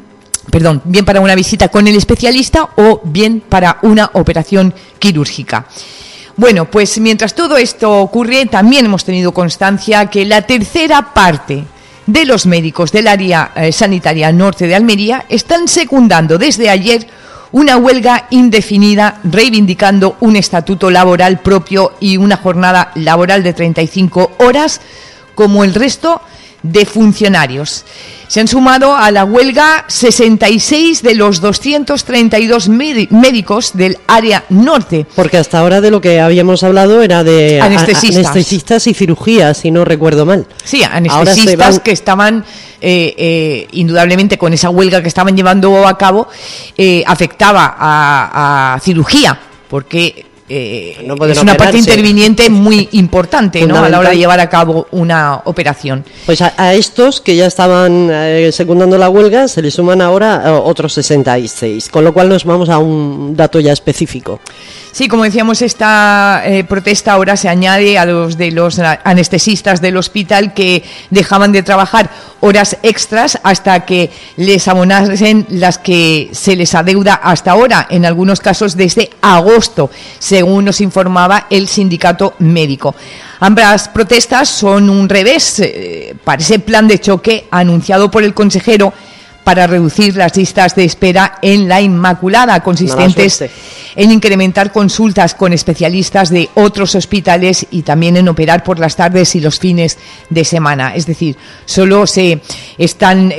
una visita con el especialista o bien para una operación quirúrgica. Bueno, pues mientras todo esto ocurre, también hemos tenido constancia que la tercera parte de los médicos del área sanitaria norte de Almería están secundando desde ayer una huelga indefinida reivindicando un estatuto laboral propio y una jornada laboral de 35 horas como el resto de funcionarios. Se han sumado a la huelga 66 de los 232 médicos del área norte. Porque hasta ahora de lo que habíamos hablado era de anestesistas y cirugías, si no recuerdo mal. Sí, anestesistas que estaban indudablemente con esa huelga que estaban llevando a cabo, afectaba a cirugía, porque es una parte interviniente muy importante, ¿no?, a la hora de llevar a cabo una operación. Pues a estos que ya estaban secundando la huelga se le suman ahora otros 66, con lo cual nos vamos a un dato ya específico. Sí, como decíamos, esta protesta ahora se añade a los de los anestesistas del hospital que dejaban de trabajar horas extras hasta que les abonasen las que se les adeuda hasta ahora, en algunos casos desde agosto, según nos informaba el sindicato médico. Ambas protestas son un revés para ese plan de choque anunciado por el consejero para reducir las listas de espera en la Inmaculada, consistentes en incrementar consultas con especialistas de otros hospitales y también en operar por las tardes y los fines de semana. Es decir, solo se están...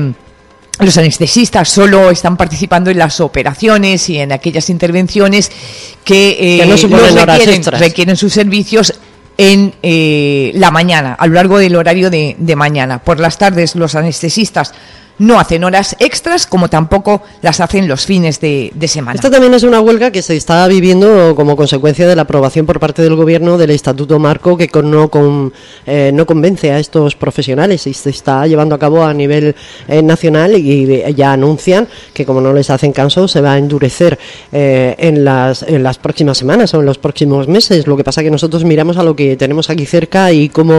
los anestesistas solo están participando en las operaciones y en aquellas intervenciones que no requieren sus servicios en la mañana, a lo largo del horario de mañana. Por las tardes los anestesistas no hacen horas extras, como tampoco las hacen los fines de semana. Esta también es una huelga que se está viviendo como consecuencia de la aprobación por parte del Gobierno del Estatuto Marco, que no convence a estos profesionales, y se está llevando a cabo a nivel nacional, y ya anuncian que como no les hacen caso se va a endurecer en las próximas semanas o en los próximos meses. Lo que pasa que nosotros miramos a lo que tenemos aquí cerca y cómo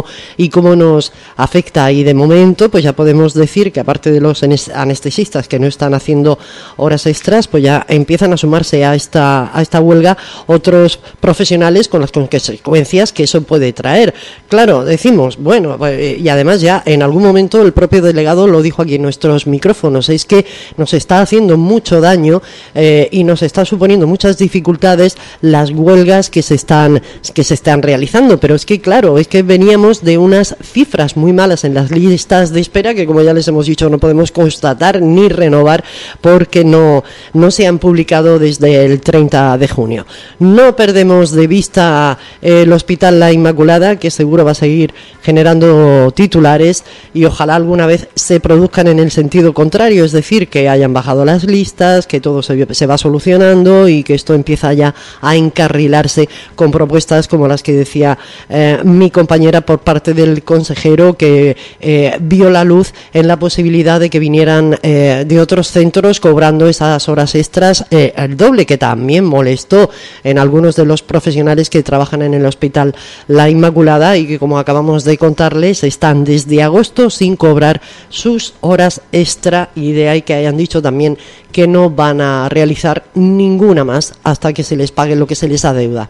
nos afecta, y de momento pues ya podemos decir que aparte de los anestesistas que no están haciendo horas extras, pues ya empiezan a sumarse a esta huelga otros profesionales, con las consecuencias que eso puede traer. Claro, decimos, bueno, y además ya en algún momento el propio delegado lo dijo aquí en nuestros micrófonos, es que nos está haciendo mucho daño y nos está suponiendo muchas dificultades las huelgas que se están realizando, pero es que claro, es que veníamos de unas cifras muy malas en las listas de espera que, como ya les hemos dicho, no podemos constatar ni renovar porque no se han publicado desde el 30 de junio. No perdemos de vista el Hospital La Inmaculada, que seguro va a seguir generando titulares, y ojalá alguna vez se produzcan en el sentido contrario, es decir, que hayan bajado las listas, que todo se va solucionando y que esto empieza ya a encarrilarse con propuestas como las que decía mi compañera por parte del consejero, que vio la luz en la posibilidad de que vinieran de otros centros cobrando esas horas extras el doble, que también molestó en algunos de los profesionales que trabajan en el Hospital La Inmaculada, y que, como acabamos de contarles, están desde agosto sin cobrar sus horas extra, y de ahí que hayan dicho también que no van a realizar ninguna más hasta que se les pague lo que se les adeuda.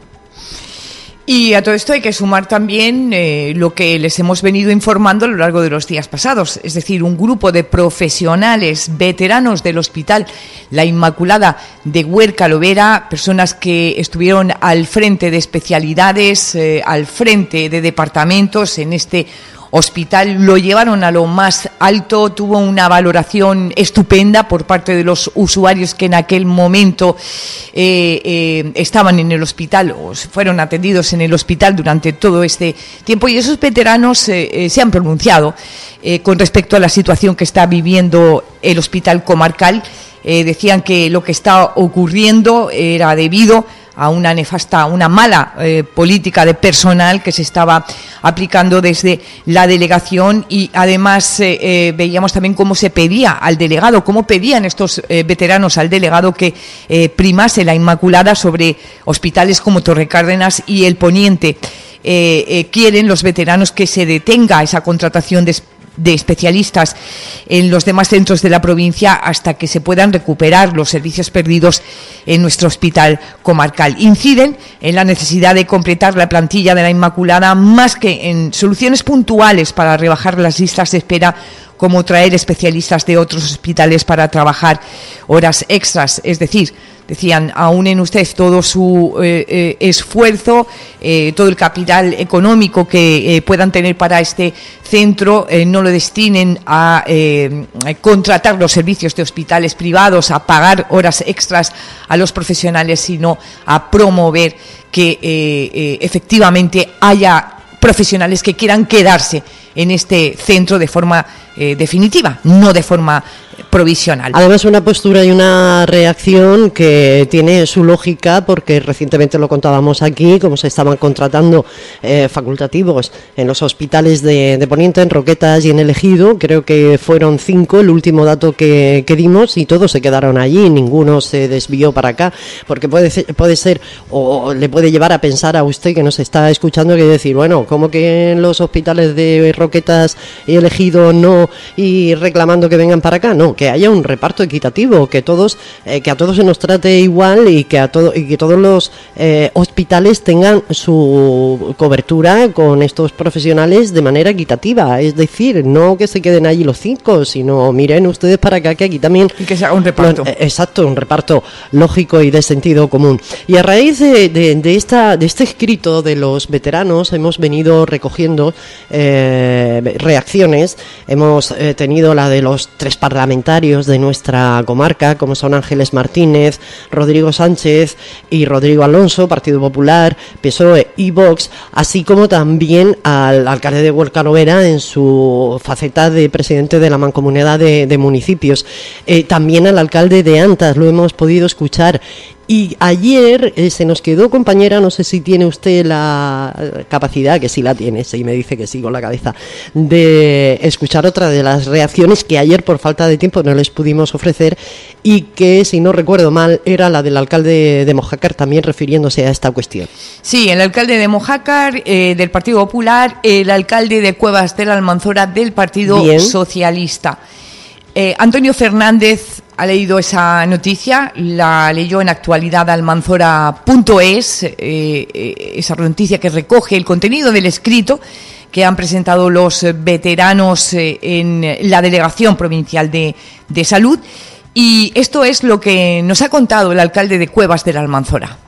Y a todo esto hay que sumar también lo que les hemos venido informando a lo largo de los días pasados, es decir, un grupo de profesionales veteranos del Hospital La Inmaculada de Huerca Lovera, personas que estuvieron al frente de especialidades, al frente de departamentos en este hospital, lo llevaron a lo más alto, tuvo una valoración estupenda por parte de los usuarios que en aquel momento estaban en el hospital o fueron atendidos en el hospital durante todo este tiempo, y esos veteranos se han pronunciado con respecto a la situación que está viviendo el hospital comarcal. Decían que lo que está ocurriendo era debido a una mala política de personal que se estaba aplicando desde la delegación, y además veíamos también cómo se pedía al delegado, cómo pedían estos veteranos al delegado que primase la Inmaculada sobre hospitales como Torrecárdenas y El Poniente. Quieren los veteranos que se detenga esa contratación de especialistas en los demás centros de la provincia hasta que se puedan recuperar los servicios perdidos en nuestro hospital comarcal. Inciden en la necesidad de completar la plantilla de la Inmaculada, más que en soluciones puntuales para rebajar las listas de espera, como traer especialistas de otros hospitales para trabajar horas extras. Es decir, decían, aúnen ustedes todo su esfuerzo, todo el capital económico que puedan tener para este centro, no lo destinen a contratar los servicios de hospitales privados, a pagar horas extras a los profesionales, sino a promover que efectivamente haya profesionales que quieran quedarse en este centro de forma definitiva, no de forma provisional. Además, una postura y una reacción que tiene su lógica, porque recientemente lo contábamos aquí, cómo se estaban contratando facultativos en los hospitales de Poniente, en Roquetas y en El Ejido. Creo que fueron 5 el último dato que dimos, y todos se quedaron allí, ninguno se desvió para acá, porque puede ser o le puede llevar a pensar a usted que nos está escuchando, que decir, bueno, ¿cómo que en los hospitales de Roquetas croquetas elegido no y reclamando que vengan para acá. No, que haya un reparto equitativo, que todos, que a todos se nos trate igual y que todos los hospitales tengan su cobertura con estos profesionales de manera equitativa. Es decir, no que se queden allí los 5, sino miren ustedes para acá, que aquí también... Y que se haga un reparto. Exacto, un reparto lógico y de sentido común. Y a raíz de este escrito de los veteranos hemos venido recogiendo reacciones. Hemos tenido la de los 3 parlamentarios de nuestra comarca, como son Ángeles Martínez, Rodrigo Sánchez y Rodrigo Alonso, Partido Popular, PSOE y Vox, así como también al alcalde de Huerca-Lovera en su faceta de presidente de la Mancomunidad de Municipios. También al alcalde de Antas lo hemos podido escuchar. Y ayer se nos quedó, compañera, no sé si tiene usted la capacidad, que sí la tiene, sí me dice que sí con la cabeza, de escuchar otra de las reacciones que ayer por falta de tiempo no les pudimos ofrecer y que, si no recuerdo mal, era la del alcalde de Mojácar, también refiriéndose a esta cuestión. Sí, el alcalde de Mojácar del Partido Popular, el alcalde de Cuevas de la Almanzora del Partido Socialista. Antonio Fernández ha leído esa noticia, la leyó en actualidadalmanzora.es, esa noticia que recoge el contenido del escrito que han presentado los veteranos en la Delegación Provincial de Salud, y esto es lo que nos ha contado el alcalde de Cuevas de la Almanzora.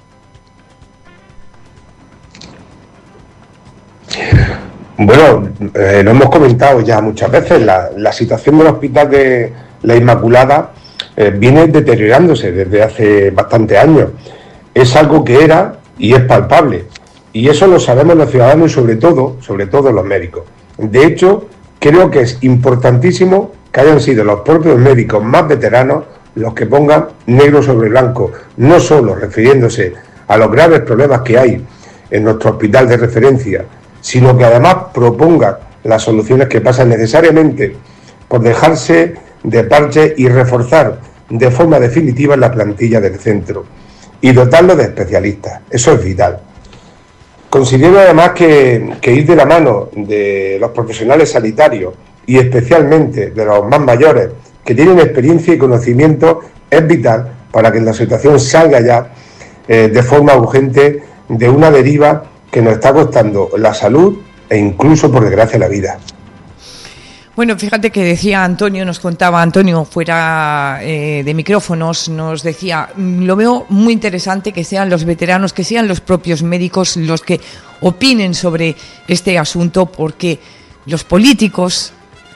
Bueno, lo hemos comentado ya muchas veces, la situación del Hospital de la Inmaculada viene deteriorándose desde hace bastantes años. Es algo que era y es palpable, y eso lo sabemos los ciudadanos y sobre todo los médicos. De hecho, creo que es importantísimo que hayan sido los propios médicos más veteranos los que pongan negro sobre blanco, no solo refiriéndose a los graves problemas que hay en nuestro hospital de referencia, sino que además proponga las soluciones que pasan necesariamente por dejarse de parche y reforzar de forma definitiva la plantilla del centro y dotarlo de especialistas. Eso es vital. Considero además que ir de la mano de los profesionales sanitarios y especialmente de los más mayores que tienen experiencia y conocimiento es vital para que la situación salga ya de forma urgente de una deriva que nos está costando la salud e incluso, por desgracia, la vida. Bueno, fíjate que decía Antonio, nos contaba Antonio fuera de micrófonos, nos decía, lo veo muy interesante que sean los veteranos, que sean los propios médicos los que opinen sobre este asunto, porque los políticos...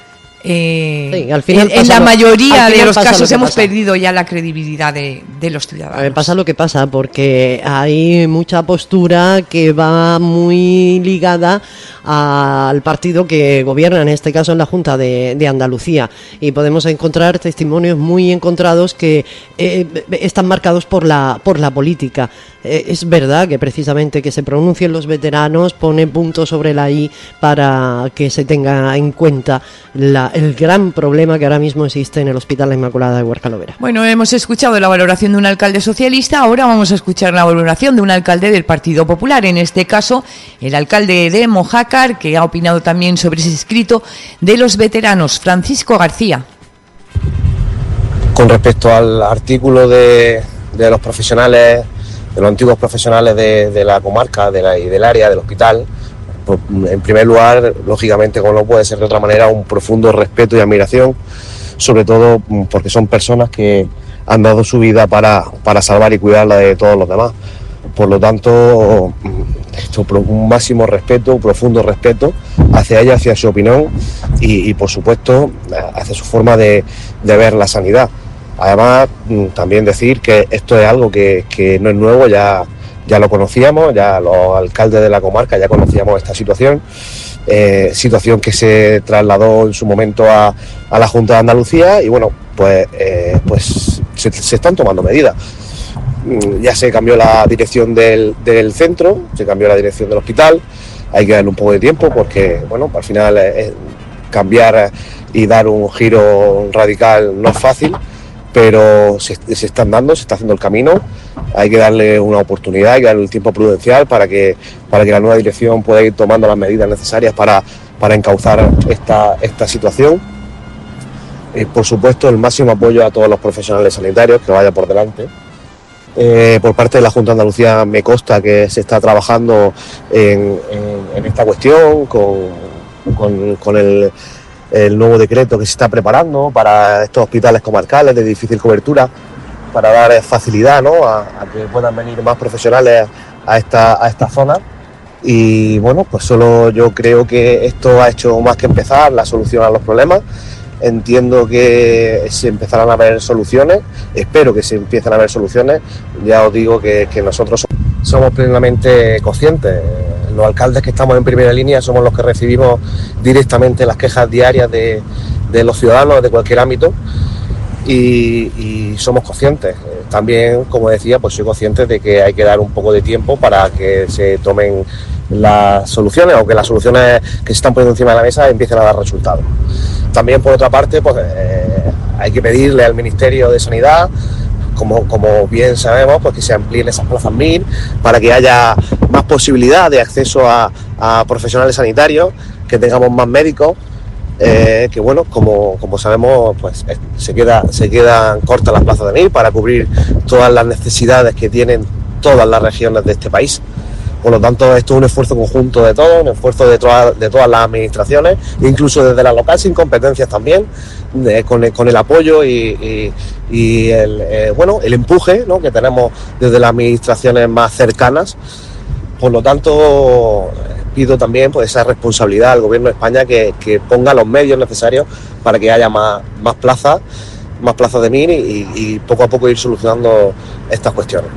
sí, al final en la mayoría de los casos hemos pasa. perdido ya la credibilidad de los ciudadanos. Pasa lo que pasa, porque hay mucha postura que va muy ligada al partido que gobierna, en este caso en la Junta de Andalucía, y podemos encontrar testimonios muy encontrados que están marcados por la política. Es verdad que precisamente que se pronuncien los veteranos pone puntos sobre la I para que se tenga en cuenta el gran problema que ahora mismo existe en el Hospital La Inmaculada de Huerca-Lovera. Bueno, hemos escuchado la valoración de un alcalde socialista, ahora vamos a escuchar la valoración de un alcalde del Partido Popular, en este caso el alcalde de Mojácar, que ha opinado también sobre ese escrito de los veteranos. Francisco García. Con respecto al artículo de los profesionales, de los antiguos profesionales de la comarca y del área del hospital, pues, en primer lugar, lógicamente, como no puede ser de otra manera, un profundo respeto y admiración, sobre todo porque son personas que han dado su vida para salvar y cuidar la de todos los demás. Por lo tanto, un máximo respeto, un profundo respeto hacia ella, hacia su opinión y por supuesto, hacia su forma de ver la sanidad. Además, también decir que esto es algo que no es nuevo, ya lo conocíamos, ya los alcaldes de la comarca ya conocíamos esta situación, situación que se trasladó en su momento a la Junta de Andalucía y bueno, pues se están tomando medidas. Ya se cambió la dirección del centro, se cambió la dirección del hospital, hay que darle un poco de tiempo porque, bueno, al final cambiar y dar un giro radical no es fácil, pero se está haciendo el camino, hay que darle una oportunidad, hay que darle el tiempo prudencial para que la nueva dirección pueda ir tomando las medidas necesarias para encauzar esta situación. Por supuesto, el máximo apoyo a todos los profesionales sanitarios, que vaya por delante. Por parte de la Junta de Andalucía me consta que se está trabajando en esta cuestión con el nuevo decreto que se está preparando para estos hospitales comarcales de difícil cobertura, para dar facilidad, ¿no?, a que puedan venir más profesionales a esta zona. Y bueno, pues solo yo creo que esto ha hecho más que empezar la solución a los problemas. Entiendo que se empezarán a ver soluciones, espero que se empiecen a ver soluciones. Ya os digo que nosotros somos plenamente conscientes. Los alcaldes que estamos en primera línea somos los que recibimos directamente las quejas diarias de los ciudadanos de cualquier ámbito y somos conscientes. También, como decía, pues soy consciente de que hay que dar un poco de tiempo para que se tomen las soluciones, o que las soluciones que se están poniendo encima de la mesa empiecen a dar resultados. También, por otra parte, pues hay que pedirle al Ministerio de Sanidad, como bien sabemos, pues que se amplíen esas plazas MIR para que haya más posibilidad de acceso a profesionales sanitarios, que tengamos más médicos, que bueno, como sabemos, pues se quedan cortas las plazas de MIR para cubrir todas las necesidades que tienen todas las regiones de este país. Por lo tanto, esto es un esfuerzo conjunto de todos, un esfuerzo de todas las administraciones, incluso desde la local sin competencias también, con el apoyo y el empuje, ¿no?, que tenemos desde las administraciones más cercanas. Por lo tanto, pido también pues esa responsabilidad al Gobierno de España que ponga los medios necesarios para que haya más plazas de MIR y poco a poco ir solucionando estas cuestiones.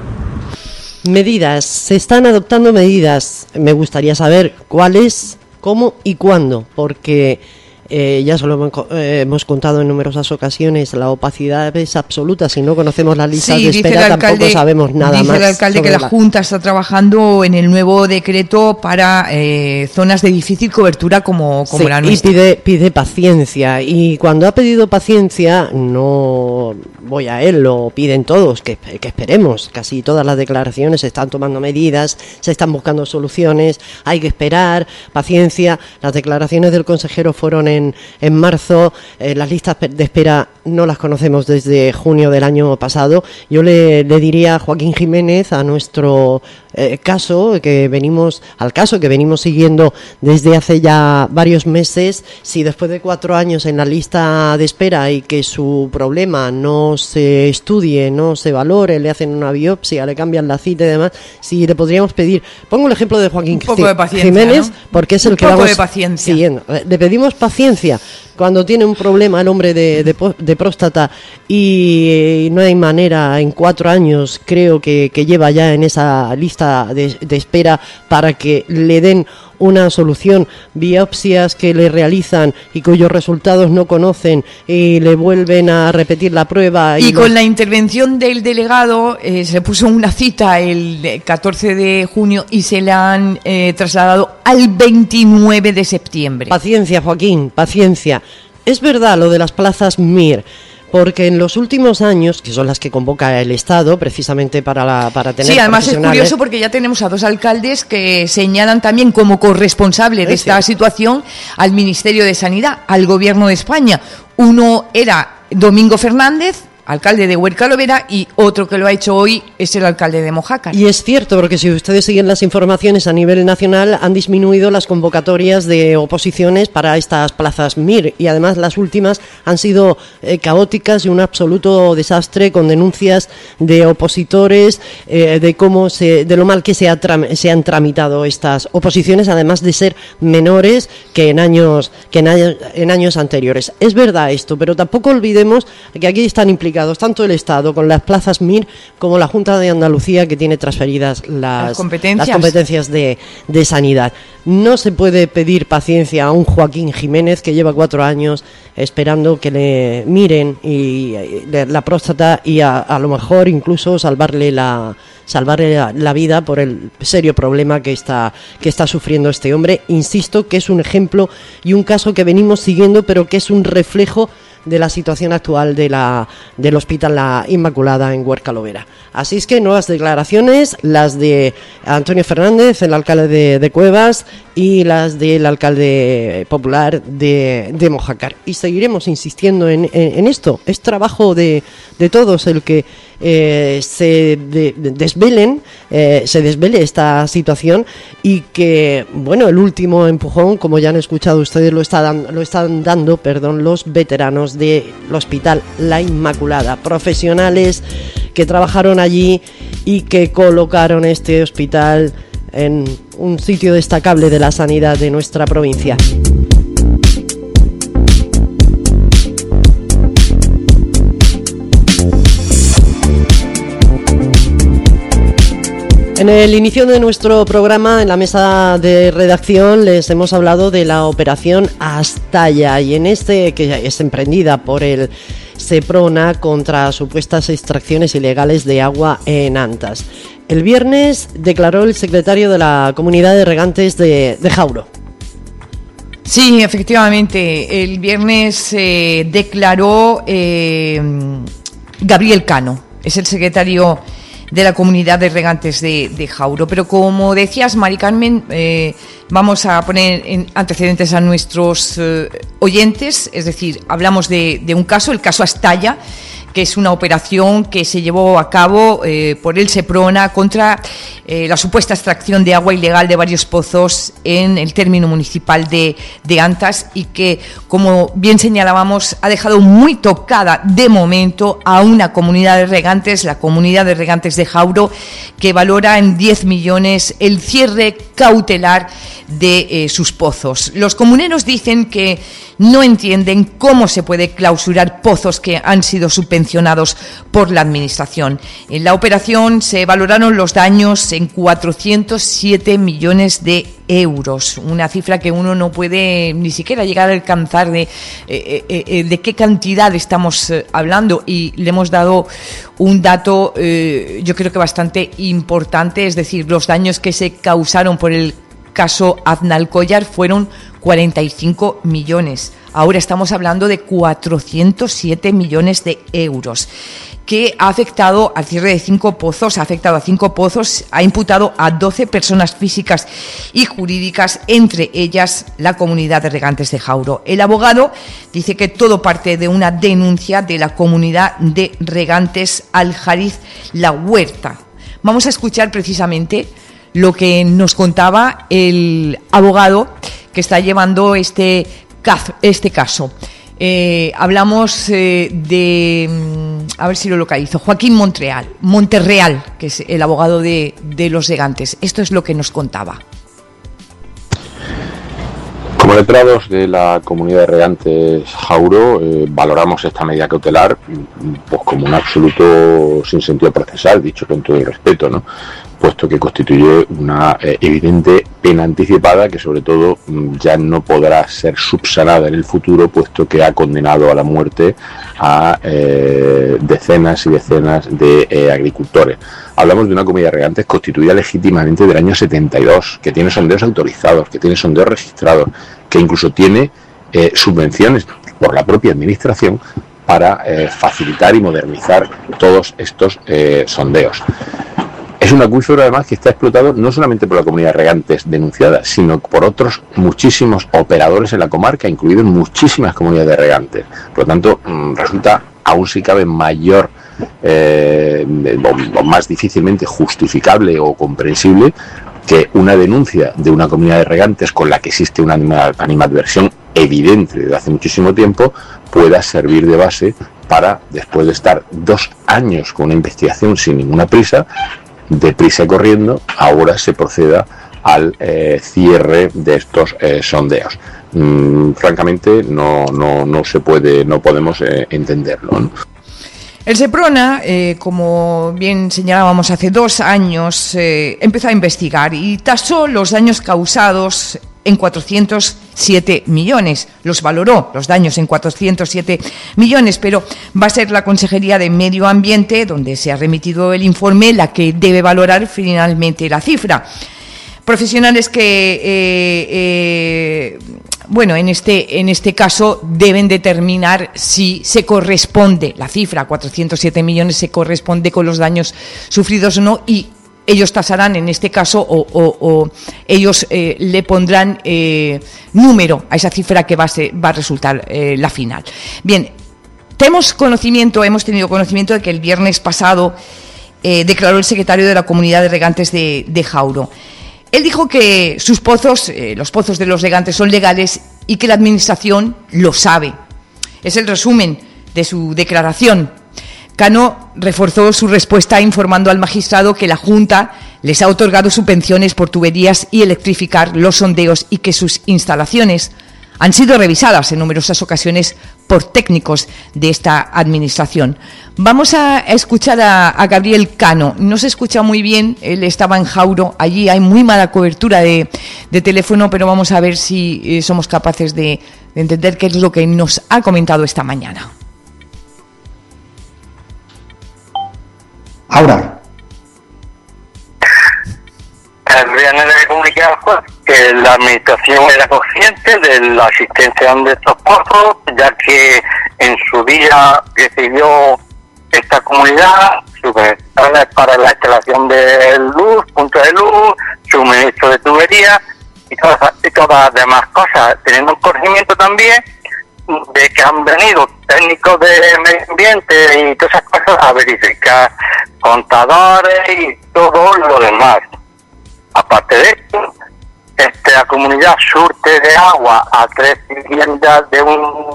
Medidas, se están adoptando medidas. Me gustaría saber cuáles, cómo y cuándo, porque ya se lo hemos contado en numerosas ocasiones, la opacidad es absoluta. Si no conocemos las listas de espera, tampoco sabemos nada más. Dice el alcalde que la Junta está trabajando en el nuevo decreto para zonas de difícil cobertura como la nuestra. Y pide paciencia. Y cuando ha pedido paciencia, no voy a él, lo piden todos, que esperemos. Casi todas las declaraciones se están tomando medidas, se están buscando soluciones, hay que esperar, paciencia. Las declaraciones del consejero fueron en marzo, las listas de espera no las conocemos desde junio del año pasado. Yo le diría a Joaquín Jiménez, a nuestro caso que venimos siguiendo desde hace ya varios meses, si después de 4 años en la lista de espera y que su problema no se estudie, no se valore, le hacen una biopsia, le cambian la cita y demás, si le podríamos pedir, pongo el ejemplo de Joaquín Jiménez, ¿no?, porque es el que vamos siguiendo. Le pedimos paciencia cuando tiene un problema el hombre de próstata y no hay manera, en 4 años creo que lleva ya en esa lista de espera para que le den una solución, biopsias que le realizan y cuyos resultados no conocen y le vuelven a repetir la prueba. Y con la intervención del delegado se puso una cita el 14 de junio y se la han trasladado al 29 de septiembre. Paciencia, Joaquín, paciencia. Es verdad lo de las plazas MIR, porque en los últimos años, que son las que convoca el Estado precisamente para tener. Sí, además es curioso porque ya tenemos a 2 alcaldes que señalan también como corresponsable de esta situación al Ministerio de Sanidad, al Gobierno de España. Uno era Domingo Fernández, alcalde de Huerca-Lovera, y otro que lo ha hecho hoy es el alcalde de Mojácar. Y es cierto, porque si ustedes siguen las informaciones a nivel nacional, han disminuido las convocatorias de oposiciones para estas plazas MIR, y además las últimas han sido caóticas y un absoluto desastre, con denuncias de opositores de lo mal que se han tramitado estas oposiciones, además de ser menores que en años anteriores. Es verdad esto, pero tampoco olvidemos que aquí están implicados tanto el Estado con las plazas MIR como la Junta de Andalucía, que tiene transferidas las competencias de sanidad. No se puede pedir paciencia a un Joaquín Jiménez que lleva 4 años esperando que le miren la próstata y a lo mejor incluso salvarle la vida por el serio problema que está sufriendo este hombre. Insisto que es un ejemplo y un caso que venimos siguiendo, pero que es un reflejo de la situación actual del Hospital La Inmaculada en Huerca-Lovera. Así es que nuevas declaraciones, las de Antonio Fernández, el alcalde de Cuevas, y las del alcalde popular de Mojácar. Y seguiremos insistiendo en esto. Es trabajo de todos el que se desvele esta situación, y que, bueno, el último empujón, como ya han escuchado ustedes, lo están dando los veteranos del Hospital La Inmaculada, profesionales que trabajaron allí y que colocaron este hospital en un sitio destacable de la sanidad de nuestra provincia. En el inicio de nuestro programa, en la mesa de redacción, les hemos hablado de la operación Astalla, y en que es emprendida por el Seprona contra supuestas extracciones ilegales de agua en Antas. El viernes declaró el secretario de la Comunidad de Regantes de Jauro. Sí, efectivamente, el viernes declaró Gabriel Cano, es el secretario de la Comunidad de Regantes de Jauro. Pero como decías, Mari Carmen, vamos a poner en antecedentes a nuestros oyentes, es decir, hablamos de un caso, el caso Astalla, que es una operación que se llevó a cabo por el Seprona contra la supuesta extracción de agua ilegal de varios pozos en el término municipal de Antas, y que, como bien señalábamos, ha dejado muy tocada de momento a una comunidad de regantes, la Comunidad de Regantes de Jauro, que valora en 10 millones el cierre cautelar de sus pozos. Los comuneros dicen que no entienden cómo se puede clausurar pozos que han sido subvencionados por la administración. En la operación se valoraron los daños en 407 millones de euros, una cifra que uno no puede ni siquiera llegar a alcanzar de qué cantidad estamos hablando, y le hemos dado un dato yo creo que bastante importante, es decir, los daños que se causaron por el caso Aznalcóllar fueron 45 millones. Ahora estamos hablando de 407 millones de euros, que ha afectado al cierre de 5 pozos, ha imputado a 12 personas físicas y jurídicas, entre ellas la Comunidad de Regantes de Jauro. El abogado dice que todo parte de una denuncia de la Comunidad de Regantes Aljariz La Huerta. Vamos a escuchar precisamente lo que nos contaba el abogado que está llevando este caso. Hablamos de, a ver si lo localizo, Joaquín Monterreal, que es el abogado de los Regantes. Esto es lo que nos contaba. Como letrados de la Comunidad de Regantes Jauro, valoramos esta medida cautelar pues como un absoluto sinsentido procesal, dicho con todo el respeto, ¿no? Puesto que constituye una evidente pena anticipada que, sobre todo, ya no podrá ser subsanada en el futuro, puesto que ha condenado a la muerte a decenas y decenas de agricultores. Hablamos de una comunidad de regantes constituida legítimamente del año 72, que tiene sondeos autorizados, que tiene sondeos registrados, que incluso tiene subvenciones por la propia administración para facilitar y modernizar todos estos sondeos. Es un acuífero, además, que está explotado no solamente por la comunidad de regantes denunciada, sino por otros muchísimos operadores en la comarca, incluidos muchísimas comunidades de regantes. Por lo tanto, resulta aún si cabe mayor o más difícilmente justificable o comprensible que una denuncia de una comunidad de regantes con la que existe una animadversión evidente desde hace muchísimo tiempo pueda servir de base para, después de estar 2 años con una investigación sin ninguna prisa, deprisa y corriendo, ahora se proceda al cierre de estos sondeos. Francamente no se puede, no podemos entenderlo, ¿no? El Seprona, como bien señalábamos, hace 2 años empezó a investigar y tasó los daños causados en 407 millones. Los valoró, los daños, en 407 millones, pero va a ser la Consejería de Medio Ambiente, donde se ha remitido el informe, la que debe valorar finalmente la cifra. Profesionales que bueno, en este caso deben determinar si se corresponde, la cifra 407 millones se corresponde con los daños sufridos o no, y ellos tasarán en este caso o ellos le pondrán número a esa cifra que va a resultar la final. Bien, hemos tenido conocimiento de que el viernes pasado declaró el secretario de la Comunidad de Regantes de Jauro. Él dijo que sus pozos, los pozos de los regantes, son legales y que la Administración lo sabe. Es el resumen de su declaración. Cano reforzó su respuesta informando al magistrado que la Junta les ha otorgado subvenciones por tuberías y electrificar los sondeos y que sus instalaciones han sido revisadas en numerosas ocasiones por técnicos de esta administración. Vamos a escuchar a Gabriel Cano. No se escucha muy bien, él estaba en Jauro, allí hay muy mala cobertura de teléfono, pero vamos a ver si somos capaces de entender qué es lo que nos ha comentado esta mañana. Ahora. El viernes le comuniqué al juez que la administración era consciente de la existencia de estos pozos, ya que en su día recibió esta comunidad subvenciones para la instalación de luz, puntos de luz, suministro de tuberías y todas las demás cosas, teniendo un conocimiento también de que han venido técnicos de medio ambiente y todas esas cosas a verificar contadores y todo lo demás. Aparte de esto, la comunidad surte de agua a 3 viviendas de un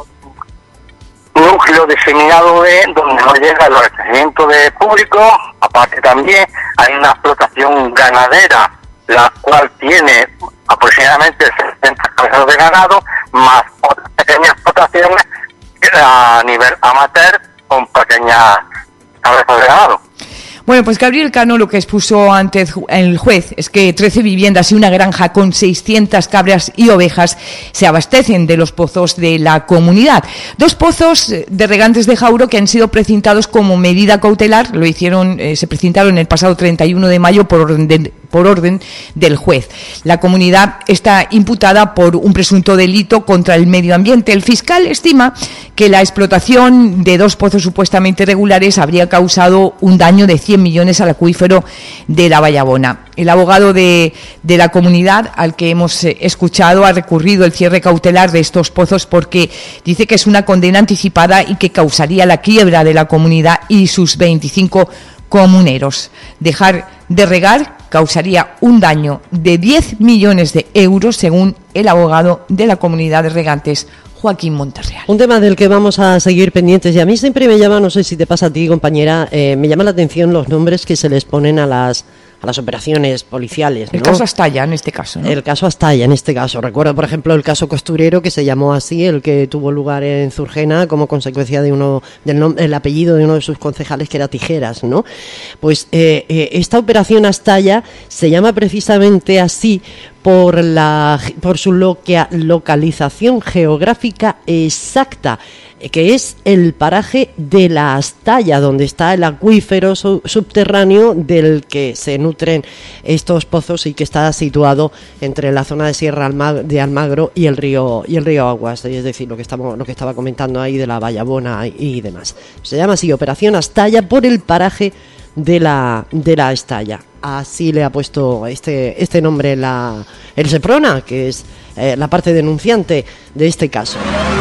núcleo diseminado donde no llega el abastecimiento de público. Aparte también hay una explotación ganadera, la cual tiene aproximadamente 60 cabezas de ganado, más otras pequeñas explotaciones a nivel amateur con pequeñas cabezas de ganado. Bueno, pues Gabriel Cano lo que expuso ante el juez es que 13 viviendas y una granja con 600 cabras y ovejas se abastecen de los pozos de la comunidad. 2 pozos de regantes de Jauro que han sido precintados como medida cautelar, se precintaron el pasado 31 de mayo por orden del juez. La comunidad está imputada por un presunto delito contra el medio ambiente. El fiscal estima que la explotación de 2 pozos supuestamente regulares habría causado un daño de 100 millones al acuífero de la Vallabona. El abogado de la comunidad, al que hemos escuchado, ha recurrido el cierre cautelar de estos pozos porque dice que es una condena anticipada y que causaría la quiebra de la comunidad y sus 25 comuneros. Dejar de regar causaría un daño de 10 millones de euros, según el abogado de la comunidad de regantes, Joaquín Monterreal. Un tema del que vamos a seguir pendientes, y a mí siempre me llama, no sé si te pasa a ti, compañera, me llama la atención los nombres que se les ponen a las operaciones policiales, ¿no? El caso Astalla, en este caso, ¿no? El caso Astalla, en este caso. Recuerdo, por ejemplo, el caso Costurero, que se llamó así, el que tuvo lugar en Zurgena como consecuencia de el apellido de uno de sus concejales, que era Tijeras, ¿no? Pues esta operación Astalla se llama precisamente así por su localización geográfica exacta, que es el paraje de la Astalla, donde está el acuífero subterráneo del que se nutren estos pozos y que está situado entre la zona de Sierra de Almagro y el río Aguas, es decir, lo que estaba comentando ahí de la Vallabona y demás. Se llama así, Operación Astalla, por el paraje de la Astalla. Así le ha puesto este nombre el Seprona, que es la parte denunciante de este caso.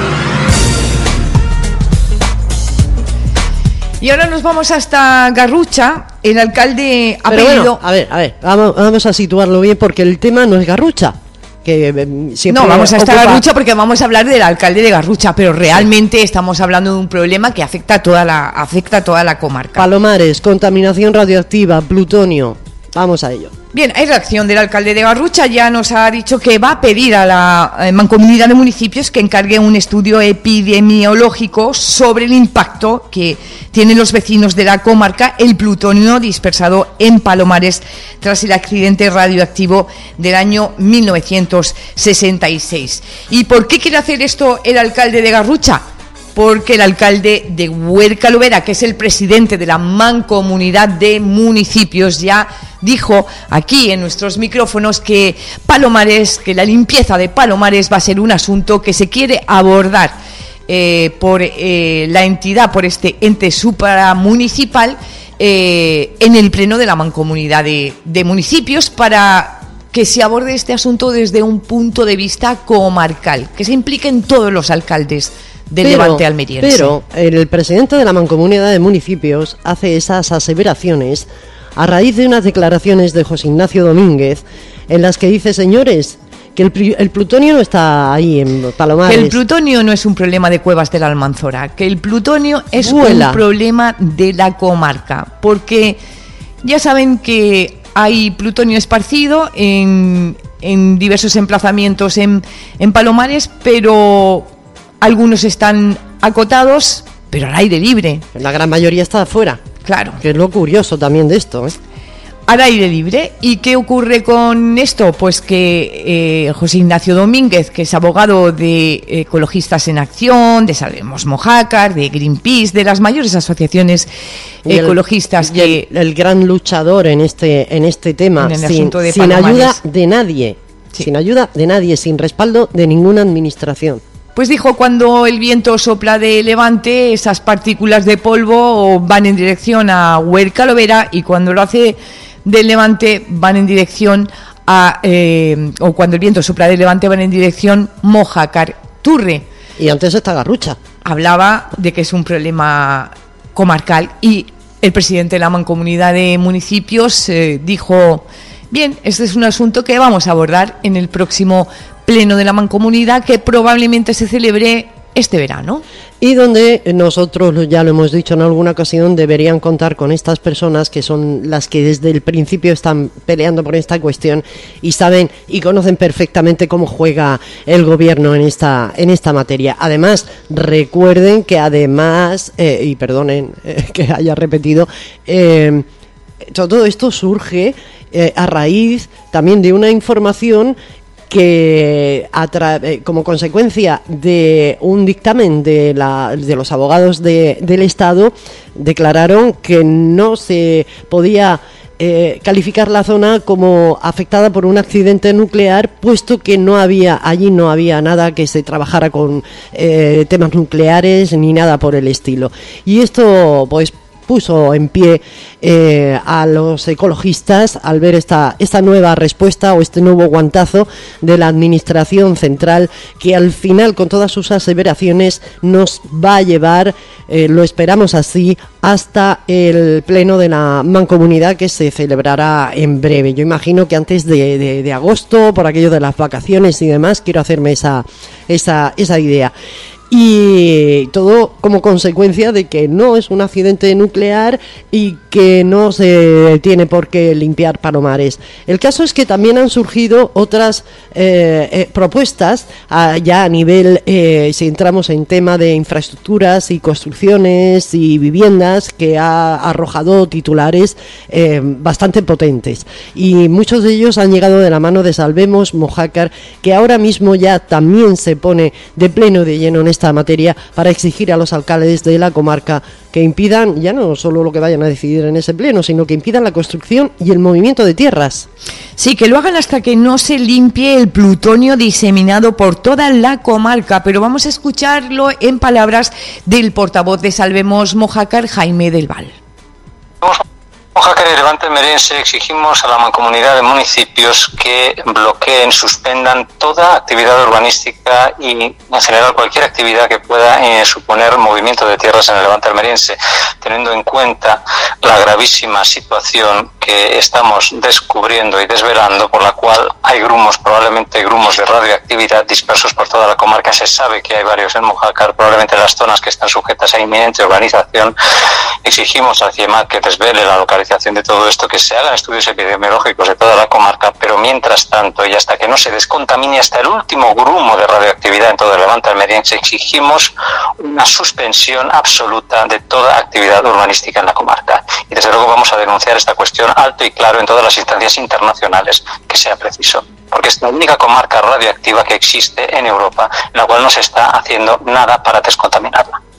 Y ahora nos vamos hasta Garrucha. El alcalde ha pedido... Bueno, a ver, vamos a situarlo bien, porque el tema no es Garrucha. No, vamos a estar a Garrucha porque vamos a hablar del alcalde de Garrucha, pero realmente estamos hablando de un problema que afecta a toda la comarca. Palomares, contaminación radioactiva, plutonio. Vamos a ello. Bien, hay reacción del alcalde de Garrucha. Ya nos ha dicho que va a pedir a la Mancomunidad de Municipios que encargue un estudio epidemiológico sobre el impacto que tienen los vecinos de la comarca el plutonio dispersado en Palomares tras el accidente radioactivo del año 1966. ¿Y por qué quiere hacer esto el alcalde de Garrucha? porque el alcalde de Huércal Overa, que es el presidente de la Mancomunidad de Municipios, ya dijo aquí en nuestros micrófonos que Palomares, que la limpieza de Palomares va a ser un asunto que se quiere abordar por la entidad, por este ente supramunicipal, en el pleno de la Mancomunidad de Municipios, para que se aborde este asunto desde un punto de vista comarcal, que se impliquen todos los alcaldes del Levante almeriense. Pero el presidente de la Mancomunidad de Municipios hace esas aseveraciones a raíz de unas declaraciones de José Ignacio Domínguez en las que dice: señores, que el plutonio no está ahí en Palomares. Que el plutonio no es un problema de Cuevas de la Almanzora, que el plutonio es un problema de la comarca, porque ya saben que hay plutonio esparcido en diversos emplazamientos en Palomares, pero algunos están acotados, pero al aire libre. La gran mayoría está afuera. Claro. Que es lo curioso también de esto, ¿eh? Al aire libre. ¿Y qué ocurre con esto? Pues que José Ignacio Domínguez, que es abogado de Ecologistas en Acción, de Salvemos Mojácar, de Greenpeace, de las mayores asociaciones ecologistas, el gran luchador en este tema, sin ayuda de nadie, sin ayuda de nadie, sin respaldo de ninguna administración. Pues dijo: cuando el viento sopla de levante, esas partículas de polvo van en dirección a Huércal Overa, y cuando lo hace del levante van en dirección o cuando el viento sopla de levante van en dirección Mojácar Turre. Y antes está Garrucha. Hablaba de que es un problema comarcal, y el presidente de la Mancomunidad de Municipios dijo: bien, este es un asunto que vamos a abordar en el próximo pleno de la Mancomunidad, que probablemente se celebre este verano. Y donde nosotros, ya lo hemos dicho en alguna ocasión, deberían contar con estas personas que son las que desde el principio están peleando por esta cuestión y saben y conocen perfectamente cómo juega el gobierno en esta materia. Además, recuerden que y perdonen que haya repetido, todo esto surge a raíz también de una información que como consecuencia de un dictamen de los abogados del Estado, declararon que no se podía calificar la zona como afectada por un accidente nuclear, puesto que allí no había nada que se trabajara con temas nucleares ni nada por el estilo. Y esto pues puso en pie a los ecologistas al ver esta nueva respuesta o este nuevo guantazo de la administración central, que al final, con todas sus aseveraciones, nos va a llevar, lo esperamos así, hasta el pleno de la Mancomunidad, que se celebrará en breve. Yo imagino que antes de agosto, por aquello de las vacaciones y demás. Quiero hacerme esa idea. Y todo como consecuencia de que no es un accidente nuclear y que no se tiene por qué limpiar Palomares. El caso es que también han surgido otras propuestas ya a nivel, si entramos en tema de infraestructuras y construcciones y viviendas, que ha arrojado titulares bastante potentes. Y muchos de ellos han llegado de la mano de Salvemos Mojácar, que ahora mismo ya también se pone de pleno de lleno en esta materia para exigir a los alcaldes de la comarca que impidan ya no solo lo que vayan a decidir en ese pleno, sino que impidan la construcción y el movimiento de tierras. Sí, que lo hagan hasta que no se limpie el plutonio diseminado por toda la comarca. Pero vamos a escucharlo en palabras del portavoz de Salvemos Mojácar, Jaime del Val. Mojácar y Levante almeriense exigimos a la Mancomunidad de Municipios que bloqueen, suspendan toda actividad urbanística y en general cualquier actividad que pueda suponer movimiento de tierras en el Levante almeriense, teniendo en cuenta la gravísima situación que estamos descubriendo y desvelando, por la cual hay grumos, probablemente grumos de radioactividad dispersos por toda la comarca. Se sabe que hay varios en Mojácar, probablemente en las zonas que están sujetas a inminente urbanización. Exigimos al CIEMAT que desvele la localización de todo esto, que se hagan estudios epidemiológicos de toda la comarca, pero mientras tanto, y hasta que no se descontamine hasta el último grumo de radioactividad en todo el Levante almeriense, exigimos una suspensión absoluta de toda actividad urbanística en la comarca. Y desde luego vamos a denunciar esta cuestión alto y claro en todas las instancias internacionales que sea preciso, porque es la única comarca radioactiva que existe en Europa en la cual no se está haciendo nada para descontaminarla.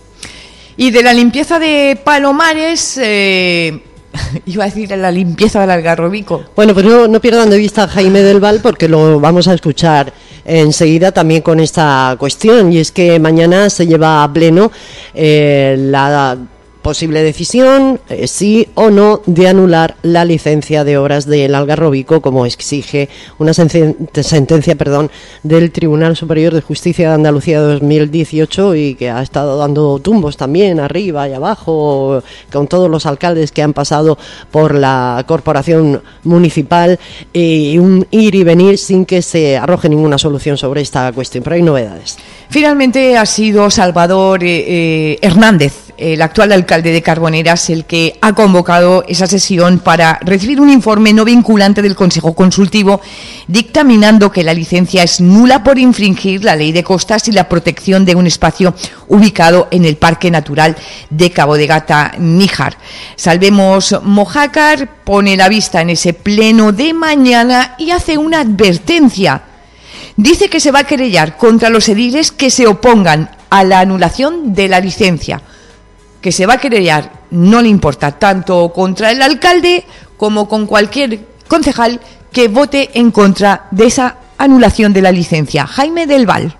Y de la limpieza de Palomares, iba a decir la limpieza del Algarrobico. Bueno, pues no pierdan de vista a Jaime del Val, porque lo vamos a escuchar enseguida también con esta cuestión, y es que mañana se lleva a pleno la posible decisión, sí o no, de anular la licencia de obras del Algarrobico, como exige una sentencia del Tribunal Superior de Justicia de Andalucía de 2018, y que ha estado dando tumbos también arriba y abajo, con todos los alcaldes que han pasado por la corporación municipal, y un ir y venir sin que se arroje ninguna solución sobre esta cuestión. Pero hay novedades. Finalmente ha sido Salvador Hernández, el actual alcalde de Carboneras, el que ha convocado esa sesión para recibir un informe no vinculante del Consejo Consultivo, dictaminando que la licencia es nula por infringir la ley de costas y la protección de un espacio ubicado en el Parque Natural de Cabo de Gata-Níjar. Salvemos Mojácar pone la vista en ese pleno de mañana y hace una advertencia. Dice que se va a querellar contra los ediles que se opongan a la anulación de la licencia. Que se va a querellar, no le importa, tanto contra el alcalde como con cualquier concejal que vote en contra de esa anulación de la licencia. Jaime del Val.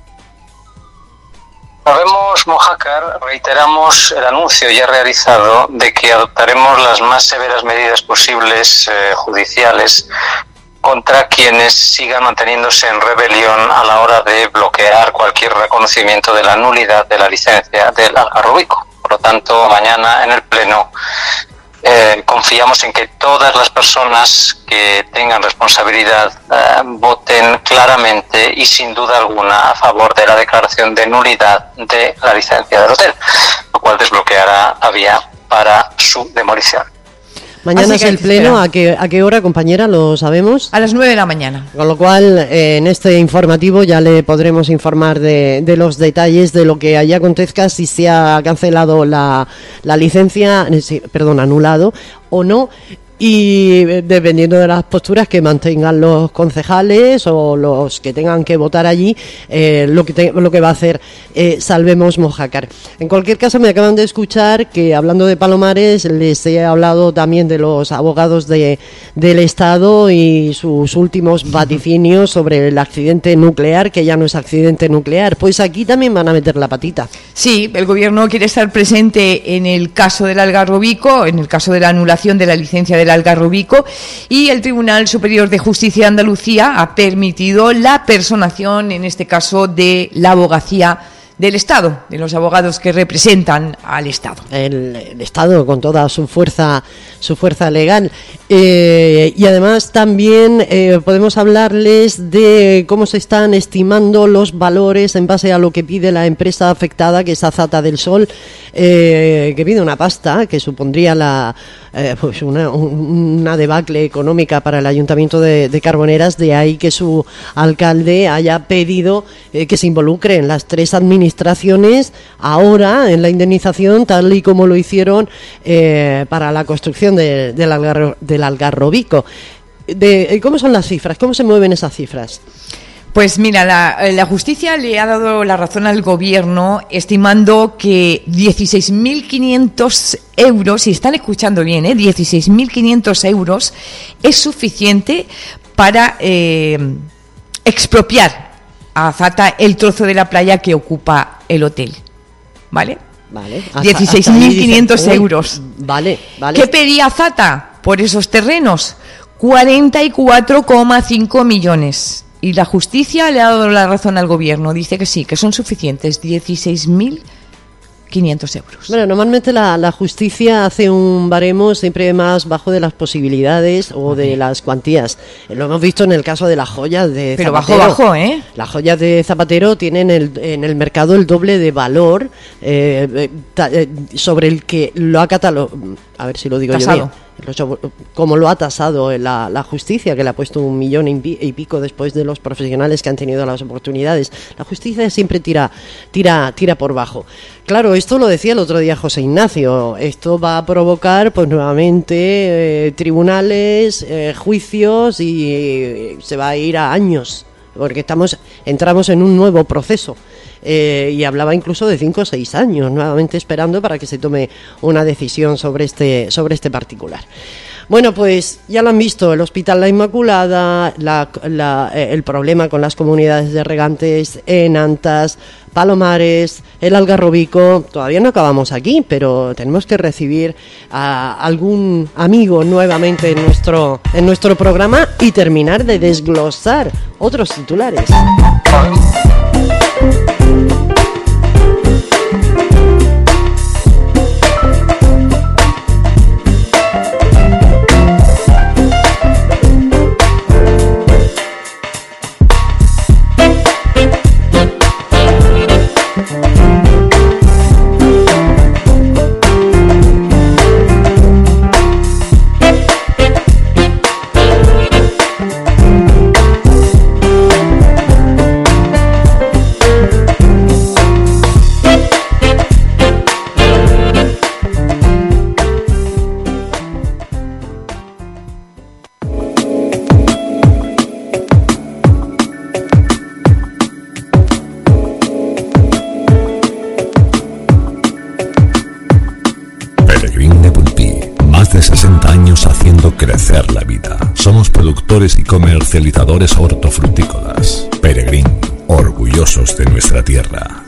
Sabemos, Mojácar, reiteramos el anuncio ya realizado de que adoptaremos las más severas medidas posibles judiciales contra quienes sigan manteniéndose en rebelión a la hora de bloquear cualquier reconocimiento de la nulidad de la licencia del Algarrobico. Por lo tanto, mañana en el Pleno confiamos en que todas las personas que tengan responsabilidad voten claramente y sin duda alguna a favor de la declaración de nulidad de la licencia del hotel, lo cual desbloqueará la vía para su demolición. Mañana es el pleno. ¿A qué hora, compañera? ¿Lo sabemos? A las 9 de la mañana. Con lo cual, en este informativo ya le podremos informar de los detalles de lo que allí acontezca, si se ha cancelado la licencia, anulado o no. Y dependiendo de las posturas que mantengan los concejales o los que tengan que votar allí, lo que va a hacer Salvemos Mojácar. En cualquier caso, me acaban de escuchar que, hablando de Palomares, les he hablado también de los abogados del Estado y sus últimos vaticinios sobre el accidente nuclear, que ya no es accidente nuclear. Pues aquí también van a meter la patita. Sí, el Gobierno quiere estar presente en el caso del Algarrobico, en el caso de la anulación de la licencia del Algarrobico, y el Tribunal Superior de Justicia de Andalucía ha permitido la personación, en este caso, de la abogacía del Estado, de los abogados que representan al Estado. El Estado con toda su fuerza legal. Y además también podemos hablarles de cómo se están estimando los valores en base a lo que pide la empresa afectada, que es Azata del Sol, que pide una pasta que supondría una debacle económica para el Ayuntamiento de Carboneras. De ahí que su alcalde haya pedido que se involucren las tres administraciones ahora en la indemnización, tal y como lo hicieron para la construcción del Algarrobico. ¿Cómo son las cifras? ¿Cómo se mueven esas cifras? Pues mira, la justicia le ha dado la razón al Gobierno, estimando que 16.500 euros, si están escuchando bien, 16.500 euros es suficiente para expropiar a Azata el trozo de la playa que ocupa el hotel. ¿Vale? Vale. 16.500 euros. Vale. ¿Qué pedía Azata por esos terrenos? 44,5 millones. Y la justicia le ha dado la razón al Gobierno. Dice que sí, que son suficientes 16.500 euros. Bueno, normalmente la justicia hace un baremo siempre más bajo de las posibilidades o de las cuantías. Lo hemos visto en el caso de las joyas de Pero Zapatero. bajo, ¿eh? Las joyas de Zapatero tienen en el mercado el doble de valor sobre el que lo ha catalogado. A ver si lo digo tasado. yo bien. Como lo ha tasado la justicia, que le ha puesto 1 millón y pico después de los profesionales que han tenido las oportunidades. La justicia siempre tira por bajo. Claro, esto lo decía el otro día José Ignacio. Esto va a provocar pues nuevamente tribunales, juicios, y se va a ir a años, porque entramos en un nuevo proceso. y hablaba incluso de 5 o 6 años, nuevamente esperando para que se tome una decisión sobre este particular. Bueno, pues ya lo han visto, el Hospital La Inmaculada, el problema con las comunidades de regantes en Antas, Palomares, el Algarrobico. Todavía no acabamos aquí, pero tenemos que recibir a algún amigo nuevamente en nuestro programa y terminar de desglosar otros titulares. Crecer la vida. Somos productores y comercializadores hortofrutícolas. Peregrín, orgullosos de nuestra tierra.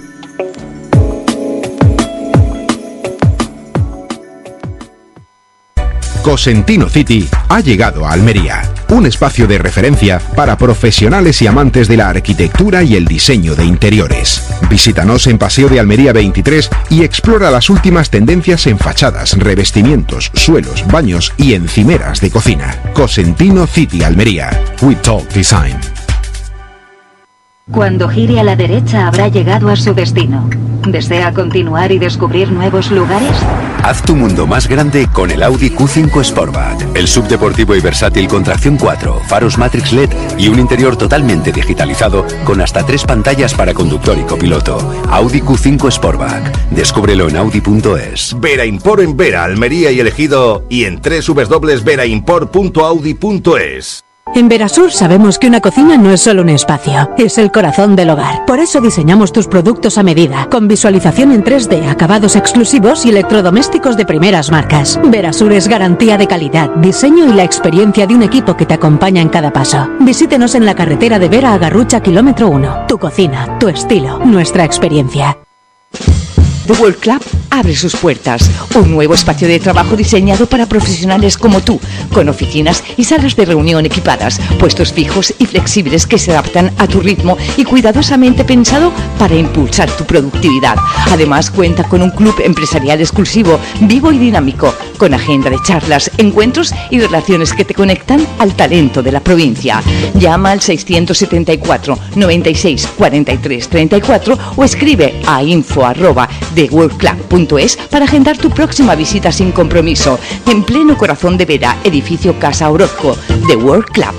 Cosentino City ha llegado a Almería, un espacio de referencia para profesionales y amantes de la arquitectura y el diseño de interiores. Visítanos en Paseo de Almería 23 y explora las últimas tendencias en fachadas, revestimientos, suelos, baños y encimeras de cocina. Cosentino City Almería. We Talk Design. Cuando gire a la derecha habrá llegado a su destino. ¿Desea continuar y descubrir nuevos lugares? Haz tu mundo más grande con el Audi Q5 Sportback. El subdeportivo y versátil con tracción 4, faros Matrix LED y un interior totalmente digitalizado con hasta 3 pantallas para conductor y copiloto. Audi Q5 Sportback. Descúbrelo en Audi.es. Vera Import en Vera, Almería y Elegido y en www.veraimport.audi.es. En Verasur sabemos que una cocina no es solo un espacio, es el corazón del hogar. Por eso diseñamos tus productos a medida, con visualización en 3D, acabados exclusivos y electrodomésticos de primeras marcas. Verasur es garantía de calidad, diseño y la experiencia de un equipo que te acompaña en cada paso. Visítenos en la carretera de Vera a Garrucha, kilómetro 1. Tu cocina, tu estilo, nuestra experiencia. The World Club abre sus puertas. Un nuevo espacio de trabajo diseñado para profesionales como tú, con oficinas y salas de reunión equipadas, puestos fijos y flexibles que se adaptan a tu ritmo y cuidadosamente pensado para impulsar tu productividad. Además, cuenta con un club empresarial exclusivo, vivo y dinámico, con agenda de charlas, encuentros y relaciones que te conectan al talento de la provincia. Llama al 674 96 43 34 o escribe a info@theworldclub.es para agendar tu próxima visita sin compromiso. En pleno corazón de Vera, edificio Casa Orozco, The World Club.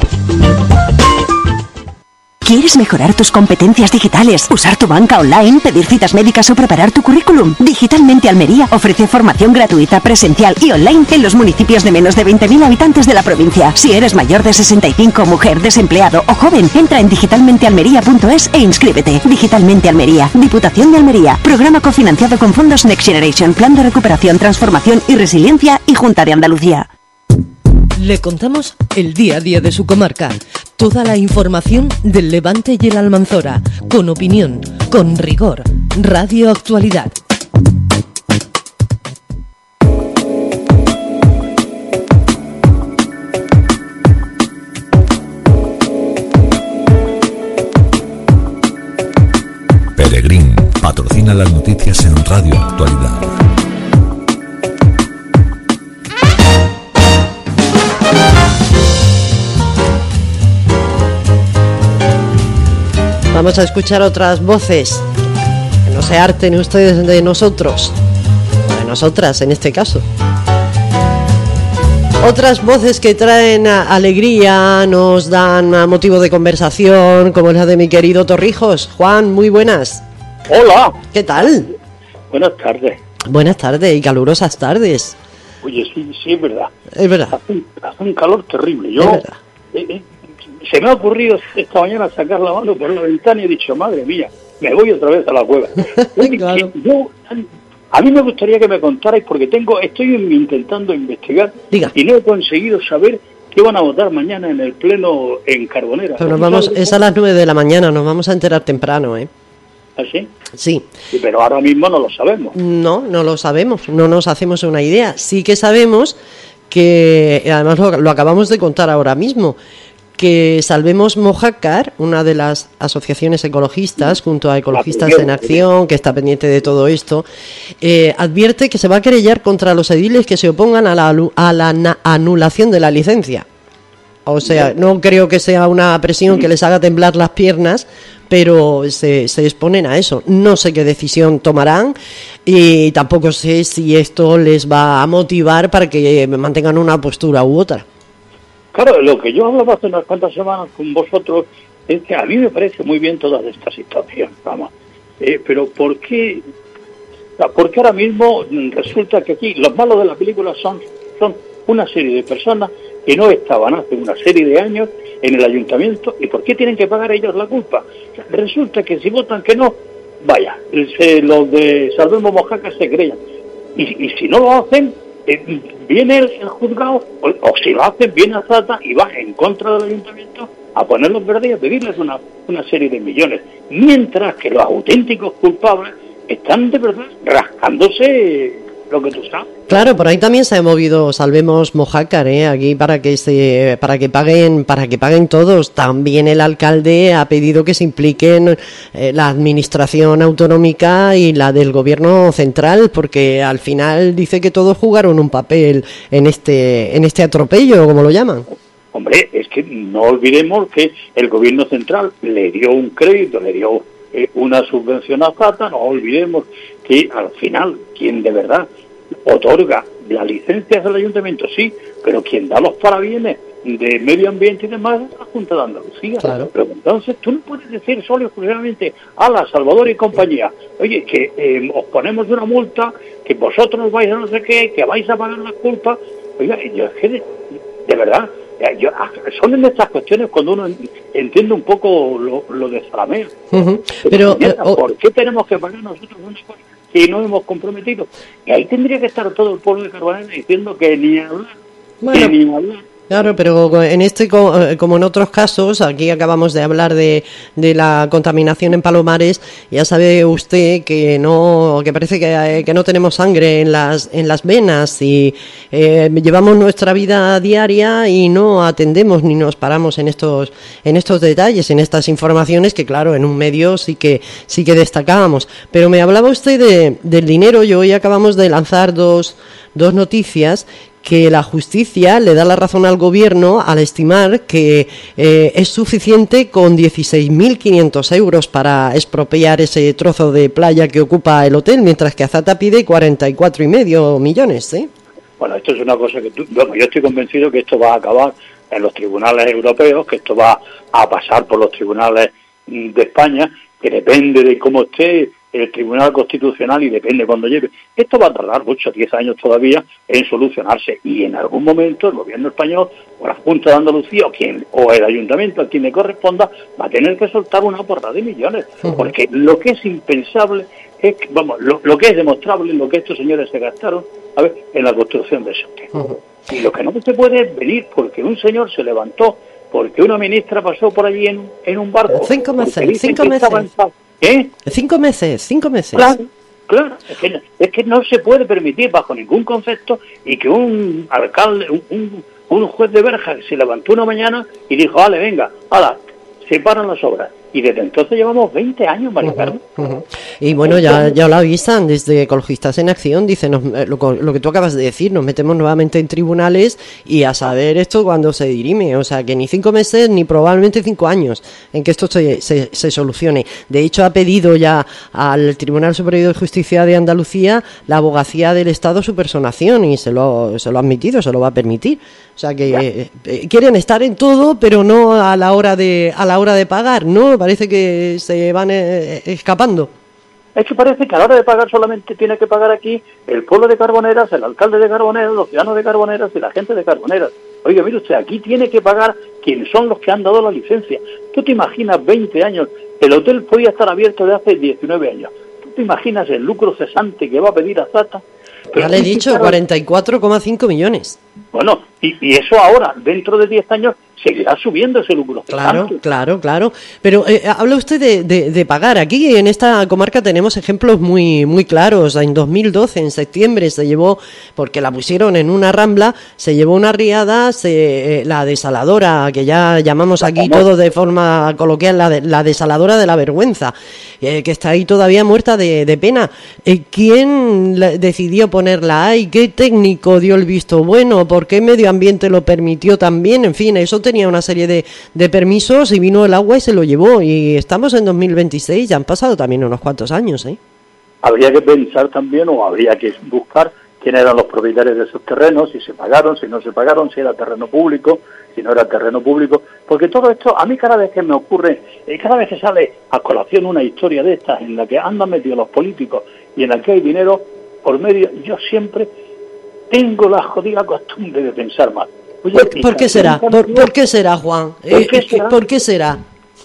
¿Quieres mejorar tus competencias digitales, usar tu banca online, pedir citas médicas o preparar tu currículum? Digitalmente Almería ofrece formación gratuita, presencial y online en los municipios de menos de 20.000 habitantes de la provincia. Si eres mayor de 65, mujer, desempleado o joven, entra en digitalmentealmería.es e inscríbete. Digitalmente Almería, Diputación de Almería, programa cofinanciado con fondos Next Generation, Plan de Recuperación, Transformación y Resiliencia y Junta de Andalucía. Le contamos el día a día de su comarca, toda la información del Levante y el Almanzora, con opinión, con rigor. Radio Actualidad. Peregrín patrocina las noticias en Radio Actualidad. Vamos a escuchar otras voces, que no se harten ustedes de nosotros, o de nosotras en este caso. Otras voces que traen alegría, nos dan motivo de conversación, como la de mi querido Torrijos. Juan, muy buenas. Hola. ¿Qué tal? Buenas tardes. Buenas tardes y calurosas tardes. Oye, sí, es verdad. Es verdad. Hace un calor terrible. Yo se me ha ocurrido esta mañana sacar la mano por la ventana y he dicho, madre mía, me voy otra vez a la cueva. Claro. A mí me gustaría que me contarais, porque estoy intentando investigar. Diga. Y no he conseguido saber qué van a votar mañana en el pleno en Carbonera. Pero es a las 9 de la mañana, nos vamos a enterar temprano, ¿eh? ¿Ah, sí? Sí. Sí, pero ahora mismo no lo sabemos. No lo sabemos, no nos hacemos una idea. Sí que sabemos que, además lo acabamos de contar ahora mismo, que Salvemos Mojácar, una de las asociaciones ecologistas, junto a Ecologistas en Acción, que está pendiente de todo esto, advierte que se va a querellar contra los ediles que se opongan a la anulación de la licencia. O sea, no creo que sea una presión que les haga temblar las piernas, pero se exponen a eso. No sé qué decisión tomarán y tampoco sé si esto les va a motivar para que mantengan una postura u otra. Claro, lo que yo hablaba hace unas cuantas semanas con vosotros es que a mí me parece muy bien toda esta situación, vamos. Pero ¿por qué ahora mismo resulta que aquí los malos de la película son una serie de personas que no estaban hace una serie de años en el ayuntamiento? ¿Y por qué tienen que pagar ellos la culpa? O sea, resulta que si votan que no, vaya, los de Salvemos Mojácar se crean. Y si no lo hacen, viene el juzgado, o si lo hacen, viene a Zata y va en contra del ayuntamiento a ponerlos verdes y a pedirles una serie de millones. Mientras que los auténticos culpables están de verdad rascándose lo que tú sabes. Claro, por ahí también se ha movido Salvemos Mojácar, aquí para que paguen todos. También el alcalde ha pedido que se impliquen la administración autonómica y la del gobierno central, porque al final dice que todos jugaron un papel en este atropello, como lo llaman. Hombre, es que no olvidemos que el gobierno central le dio un crédito, le dio una subvención a Zata. No olvidemos que al final quien de verdad otorga las licencias al ayuntamiento, sí, pero quien da los parabienes de medio ambiente y demás es la Junta de Andalucía. Claro. Pero entonces tú no puedes decir solo y exclusivamente a la Salvador y compañía, oye, que os ponemos una multa, que vosotros vais a no sé qué, que vais a pagar las culpas. Oiga, yo es que de verdad, son en estas cuestiones cuando uno entiende un poco lo de Zalamea. Pero ¿por qué tenemos que pagar nosotros una cosa que no hemos comprometido? Y ahí tendría que estar todo el pueblo de Carbonera diciendo que ni hablar, que ni hablar. Claro, pero en este, como en otros casos, aquí acabamos de hablar de la contaminación en Palomares. Ya sabe usted que parece que no tenemos sangre en las venas y llevamos nuestra vida diaria y no atendemos ni nos paramos en estos detalles, en estas informaciones que, claro, en un medio sí que destacábamos. Pero me hablaba usted del dinero. Y hoy acabamos de lanzar dos noticias que la justicia le da la razón al gobierno al estimar que es suficiente con 16.500 euros para expropiar ese trozo de playa que ocupa el hotel, mientras que Azata pide 44,5 millones, ¿eh? Bueno, esto es una cosa que yo estoy convencido que esto va a acabar en los tribunales europeos, que esto va a pasar por los tribunales de España, que depende de cómo esté el Tribunal Constitucional y depende cuando llegue. Esto va a tardar mucho, 10 años todavía, en solucionarse, y en algún momento el gobierno español o la Junta de Andalucía o el ayuntamiento a quien le corresponda va a tener que soltar una porra de millones, porque lo que es impensable es que, lo que es demostrable es lo que estos señores se gastaron en la construcción de ese hotel. Y lo que no se puede es venir porque un señor se levantó, porque una ministra pasó por allí en un barco. 5 meses. 5 meses. Claro, es que no se puede permitir bajo ningún concepto y que un alcalde, un juez de verja se levantó una mañana y dijo, vale, venga, se paran las obras. Y desde entonces llevamos 20 años, María Carmen. Y bueno, ya lo avisan desde Ecologistas en Acción, dicen lo que tú acabas de decir, nos metemos nuevamente en tribunales y a saber esto cuando se dirime, o sea que ni 5 meses ni probablemente 5 años en que esto se solucione. De hecho, ha pedido ya al Tribunal Superior de Justicia de Andalucía la abogacía del Estado su personación y se lo ha admitido, se lo va a permitir. O sea que quieren estar en todo, pero no a la hora de pagar, ¿no? Parece que se van escapando. Es que parece que a la hora de pagar solamente tiene que pagar aquí el pueblo de Carboneras, el alcalde de Carboneras, los ciudadanos de Carboneras y la gente de Carboneras. Oiga, mire usted, aquí tiene que pagar quienes son los que han dado la licencia. ¿Tú te imaginas 20 años El hotel podía estar abierto desde hace 19 años. ¿Tú te imaginas el lucro cesante que va a pedir Azata? Ya le he dicho, 44,5 millones. Bueno, y eso ahora, dentro de 10 años, seguirá subiendo ese lucro cesante. Claro. Pero habla usted de pagar. Aquí en esta comarca tenemos ejemplos muy claros. En 2012, en septiembre, se llevó, porque la pusieron en una rambla, se llevó una riada, la desaladora, que ya llamamos aquí todo de forma coloquial, la desaladora de la vergüenza, que está ahí todavía muerta de pena. ¿Quién decidió ponerla ahí? ¿Qué técnico dio el visto bueno? ¿Por qué Medio Ambiente lo permitió también? En fin, eso tenía una serie de permisos y vino el agua y se lo llevó. Y estamos en 2026, ya han pasado también unos cuantos años, ¿eh? Habría que pensar también, o habría que buscar quién eran los propietarios de esos terrenos, si se pagaron, si no se pagaron, si era terreno público, si no era terreno público, porque todo esto, a mí cada vez que me ocurre, cada vez que sale a colación una historia de estas en la que andan metidos los políticos y en la que hay dinero por medio, yo siempre tengo la jodida costumbre de pensar mal. Oye, ¿Por qué será? ¿Por qué será, Juan? ¿Por qué será?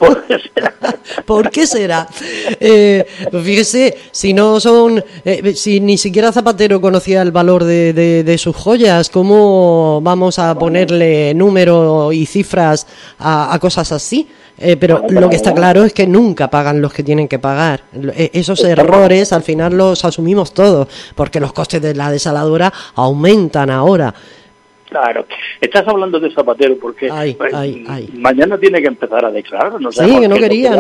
¿Por qué será? Pues fíjese, si ni siquiera Zapatero conocía el valor de sus joyas, ¿cómo vamos a ponerle número y cifras a cosas así? Pero lo que está claro es que nunca pagan los que tienen que pagar. Esos errores al final los asumimos todos, porque los costes de la desaladora aumentan ahora. Claro, estás hablando de Zapatero porque mañana tiene que empezar a declarar. No sí, que no quería.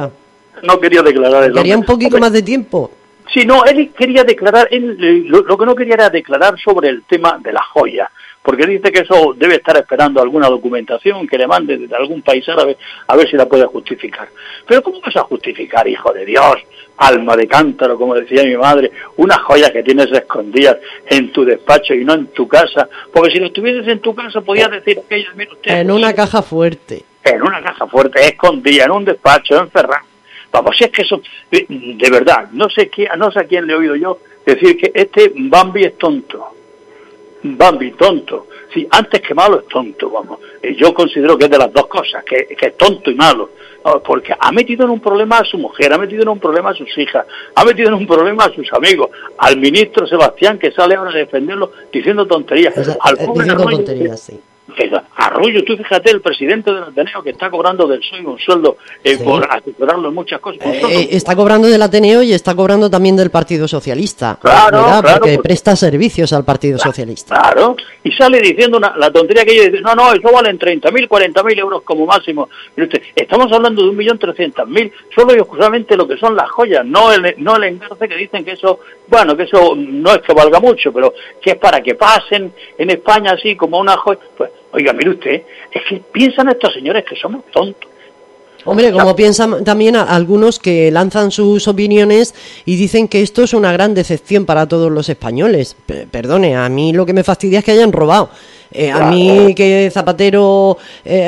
No quería declarar. Quería un poquito más de tiempo. Sí, no, él quería declarar, lo que no quería era declarar sobre el tema de las joyas, porque dice que eso debe estar esperando alguna documentación que le mande de algún país árabe a ver si la puede justificar. Pero ¿cómo vas a justificar, hijo de Dios, alma de cántaro, como decía mi madre, unas joyas que tienes escondidas en tu despacho y no en tu casa? Porque si lo tuvieses en tu casa podías decir aquellas, mire usted... En una caja fuerte. En una caja fuerte, escondida, en un despacho, encerrada. Vamos, si es que eso, de verdad, no sé a quién le he oído yo decir que este Bambi es tonto. Bambi, tonto. Sí, antes que malo es tonto, vamos. Yo considero que es de las dos cosas, que es tonto y malo. Porque ha metido en un problema a su mujer, ha metido en un problema a sus hijas, ha metido en un problema a sus amigos, al ministro Sebastián, que sale ahora a defenderlo diciendo tonterías. Al pobre diciendo Arroyo, tonterías, sí. Arroyo, tú fíjate, el presidente del Ateneo que está cobrando del PSOE un sueldo por asesorarlo en muchas cosas. Está cobrando del Ateneo y está cobrando también del Partido Socialista. Claro, porque presta servicios al Partido Socialista. Claro, y sale diciendo la tontería que ella dice, no, eso valen 30.000, 40.000 euros como máximo. Mire usted, estamos hablando de 1.300.000, solo y exclusivamente lo que son las joyas, no el engarce que dicen que eso, bueno, que eso no es que valga mucho, pero que es para que pasen en España así como una joya. Pues, oiga, mire usted, es que piensan estos señores que somos tontos. Hombre, como piensan también algunos que lanzan sus opiniones y dicen que esto es una gran decepción para todos los españoles. Perdone, a mí lo que me fastidia es que hayan robado. A mí que Zapatero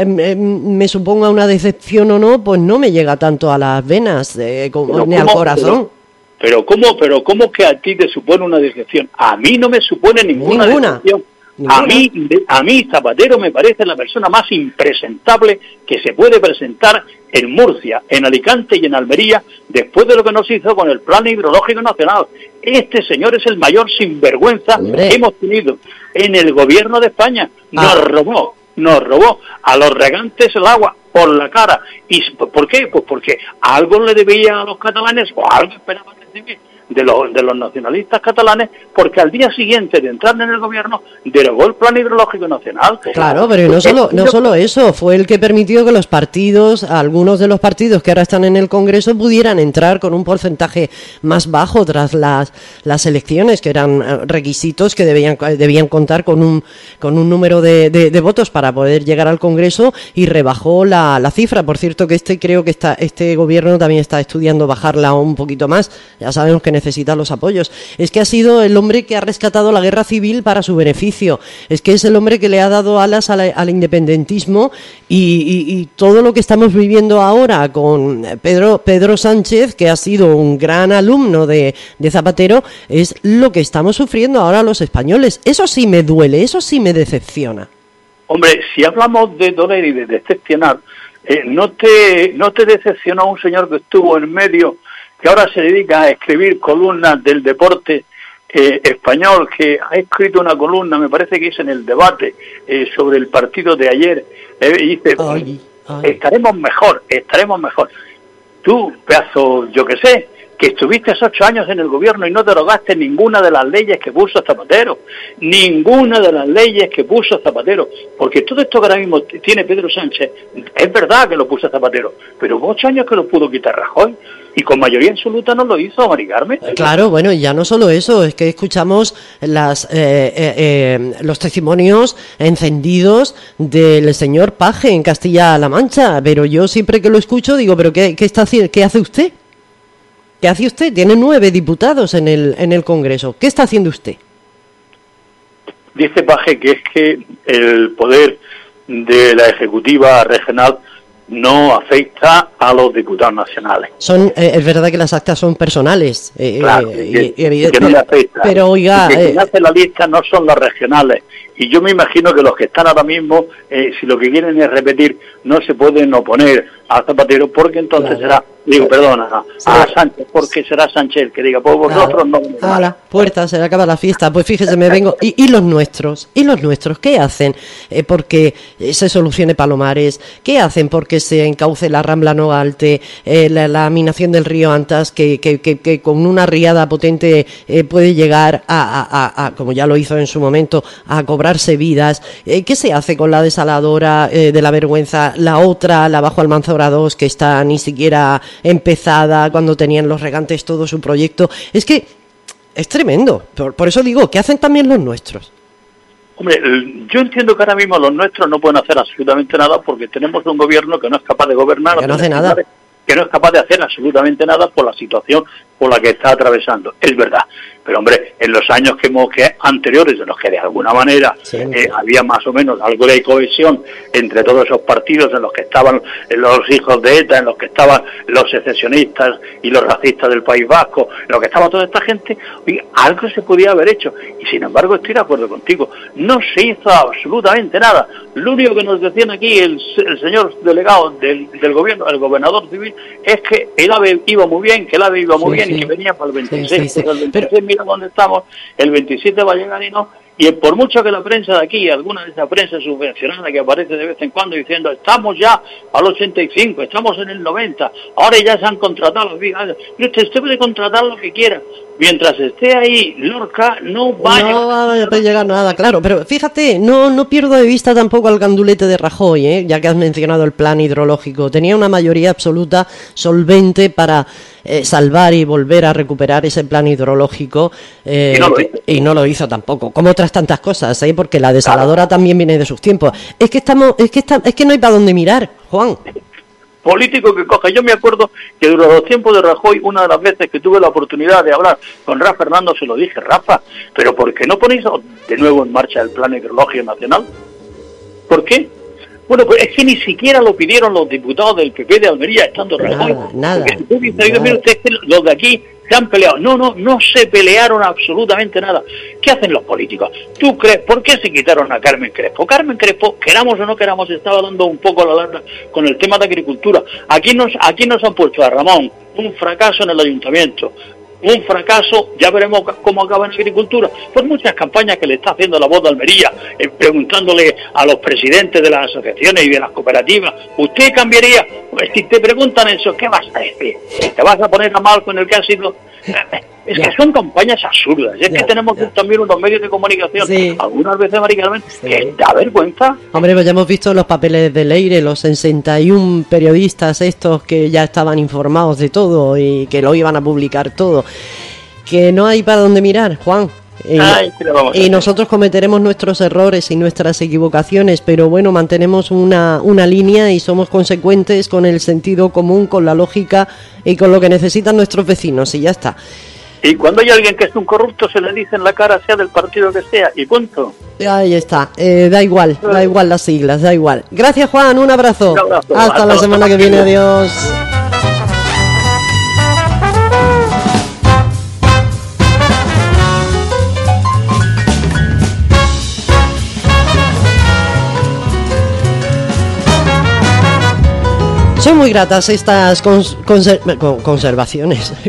me suponga una decepción o no, pues no me llega tanto a las venas ni al corazón. Pero ¿cómo que a ti te supone una decepción? A mí no me supone ninguna. Decepción. A mí Zapatero me parece la persona más impresentable que se puede presentar en Murcia, en Alicante y en Almería después de lo que nos hizo con el Plan Hidrológico Nacional. Este señor es el mayor sinvergüenza que hemos tenido en el gobierno de España. Nos robó a los regantes el agua por la cara. ¿Y por qué? Pues porque algo le debía a los catalanes o algo esperaban recibir de los nacionalistas catalanes, porque al día siguiente de entrar en el gobierno derogó el Plan Hidrológico Nacional. Claro, pero no solo eso, fue el que permitió que los partidos, algunos de los partidos que ahora están en el Congreso, pudieran entrar con un porcentaje más bajo tras las elecciones, que eran requisitos que debían contar con un número de votos para poder llegar al Congreso, y rebajó la cifra. Por cierto, que creo que este gobierno también está estudiando bajarla un poquito más. Ya sabemos que necesita los apoyos. Es que ha sido el hombre que ha rescatado la guerra civil para su beneficio. Es que es el hombre que le ha dado alas al independentismo, y todo lo que estamos viviendo ahora con Pedro Sánchez, que ha sido un gran alumno de Zapatero, es lo que estamos sufriendo ahora los españoles. Eso sí me duele, eso sí me decepciona. Hombre, si hablamos de doler y de decepcionar, ¿No te decepcionó un señor que estuvo en medio, que ahora se dedica a escribir columnas del deporte español, que ha escrito una columna, me parece que es en El Debate, sobre el partido de ayer, y dice, estaremos mejor. Tú, pedazo, yo qué sé, que estuviste 8 años en el gobierno y no derogaste ninguna de las leyes que puso Zapatero, porque todo esto que ahora mismo tiene Pedro Sánchez, es verdad que lo puso Zapatero, pero hubo 8 años que lo pudo quitar Rajoy, y con mayoría absoluta no lo hizo, Mari Carmen. Claro, bueno, y ya no solo eso, es que escuchamos los testimonios encendidos del señor Paje en Castilla-La Mancha, pero yo siempre que lo escucho digo, pero ¿qué hace usted? ¿Qué hace usted? Tiene 9 diputados en el Congreso. ¿Qué está haciendo usted? Dice Paje que es que el poder de la Ejecutiva regional no afecta a los diputados nacionales. Es verdad que las actas son personales, claro, y evidente, que no le afecta. Pero oiga, quien hace la lista no son las regionales. Y yo me imagino que los que están ahora mismo, si lo que quieren es repetir, no se pueden oponer a Zapatero, porque entonces será, a Sánchez, porque será Sánchez el que diga, pues vosotros no. A la puerta se le acaba la fiesta, pues fíjese, me vengo. ¿Y los nuestros? ¿Qué hacen? Porque se solucione Palomares, ¿qué hacen? Porque se encauce la Rambla Nogalte, la minación del río Antas, que con una riada potente puede llegar a, como ya lo hizo en su momento, a cobrarse vidas. ¿Qué se hace con la desaladora de la Vergüenza? La otra, la Bajo Almanzora 2, que está ni siquiera empezada, cuando tenían los regantes todo su proyecto. Es que es tremendo. Por eso digo, ¿qué hacen también los nuestros? Hombre, yo entiendo que ahora mismo los nuestros no pueden hacer absolutamente nada, porque tenemos un gobierno que no es capaz de gobernar, que no hace nada, que no es capaz de hacer absolutamente nada por la situación por la que está atravesando. Es verdad. Pero hombre, en los años que anteriores, en los que de alguna manera había más o menos algo de cohesión entre todos esos partidos, en los que estaban los hijos de ETA, en los que estaban los secesionistas y los racistas del País Vasco, en los que estaba toda esta gente, oye, algo se podía haber hecho. Y sin embargo estoy de acuerdo contigo, no se hizo absolutamente nada. Lo único que nos decían aquí el señor delegado del gobierno, el gobernador civil, es que el AVE iba muy bien, y que venía para el 26. Pues el 26, mira dónde estamos, el 27 va a llegar y no. Y por mucho que la prensa de aquí, alguna de esa prensa subvencionada que aparece de vez en cuando diciendo, estamos ya al 85, estamos en el 90, ahora ya se han contratado los brigadas. Usted puede contratar lo que quiera. Mientras esté ahí Lorca, no va a llegar nada, claro. Pero fíjate, no pierdo de vista tampoco al gandulete de Rajoy, ya que has mencionado el plan hidrológico. Tenía una mayoría absoluta solvente para salvar y volver a recuperar ese plan hidrológico, y no lo hizo tampoco, como otras tantas cosas, porque la desaladora también viene de sus tiempos. Es que no hay para dónde mirar, Juan. Político que coja. Yo me acuerdo que durante los tiempos de Rajoy, una de las veces que tuve la oportunidad de hablar con Rafa Fernando, se lo dije, Rafa, pero ¿por qué no ponéis de nuevo en marcha el plan hidrológico nacional? ¿Por qué? Bueno, pues es que ni siquiera lo pidieron los diputados del PP de Almería, estando Rajoy. Nada. Porque si tú dices, mire usted, que los de aquí se han peleado. No se pelearon absolutamente nada. ¿Qué hacen los políticos? ¿Tú crees? ¿Por qué se quitaron a Carmen Crespo? Carmen Crespo, queramos o no queramos, estaba dando un poco la lata con el tema de agricultura. Aquí nos han puesto a Ramón un fracaso en el ayuntamiento. Un fracaso, ya veremos cómo acaba en agricultura. Pues muchas campañas que le está haciendo La Voz de Almería, preguntándole a los presidentes de las asociaciones y de las cooperativas, ¿usted cambiaría? Pues si te preguntan eso, ¿qué vas a decir? ¿Te vas a poner a mal con el que ha sido? Es que son campañas absurdas. Es que tenemos también unos medios de comunicación, algunas veces, Mari Carmen, que da vergüenza. Hombre, pues ya hemos visto los papeles de Leire, los 61 periodistas estos que ya estaban informados de todo y que lo iban a publicar todo. Que no hay para dónde mirar, Juan. Y nosotros cometeremos nuestros errores y nuestras equivocaciones, pero bueno, mantenemos una línea y somos consecuentes con el sentido común, con la lógica y con lo que necesitan nuestros vecinos, y ya está. Y cuando hay alguien que es un corrupto, se le dice en la cara, sea del partido que sea, y punto. Ahí está, da igual las siglas, da igual. Gracias, Juan, un abrazo. Hasta la semana que viene, adiós. muy gratas estas conversaciones.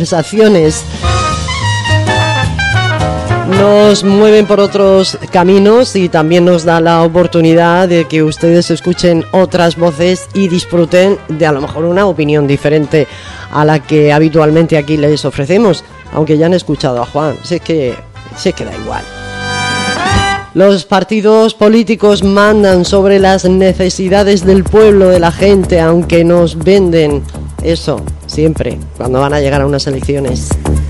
Nos mueven por otros caminos y también nos da la oportunidad de que ustedes escuchen otras voces y disfruten de a lo mejor una opinión diferente a la que habitualmente aquí les ofrecemos, aunque ya han escuchado a Juan, sé que da igual. Los partidos políticos mandan sobre las necesidades del pueblo, de la gente, aunque nos venden eso siempre cuando van a llegar a unas elecciones.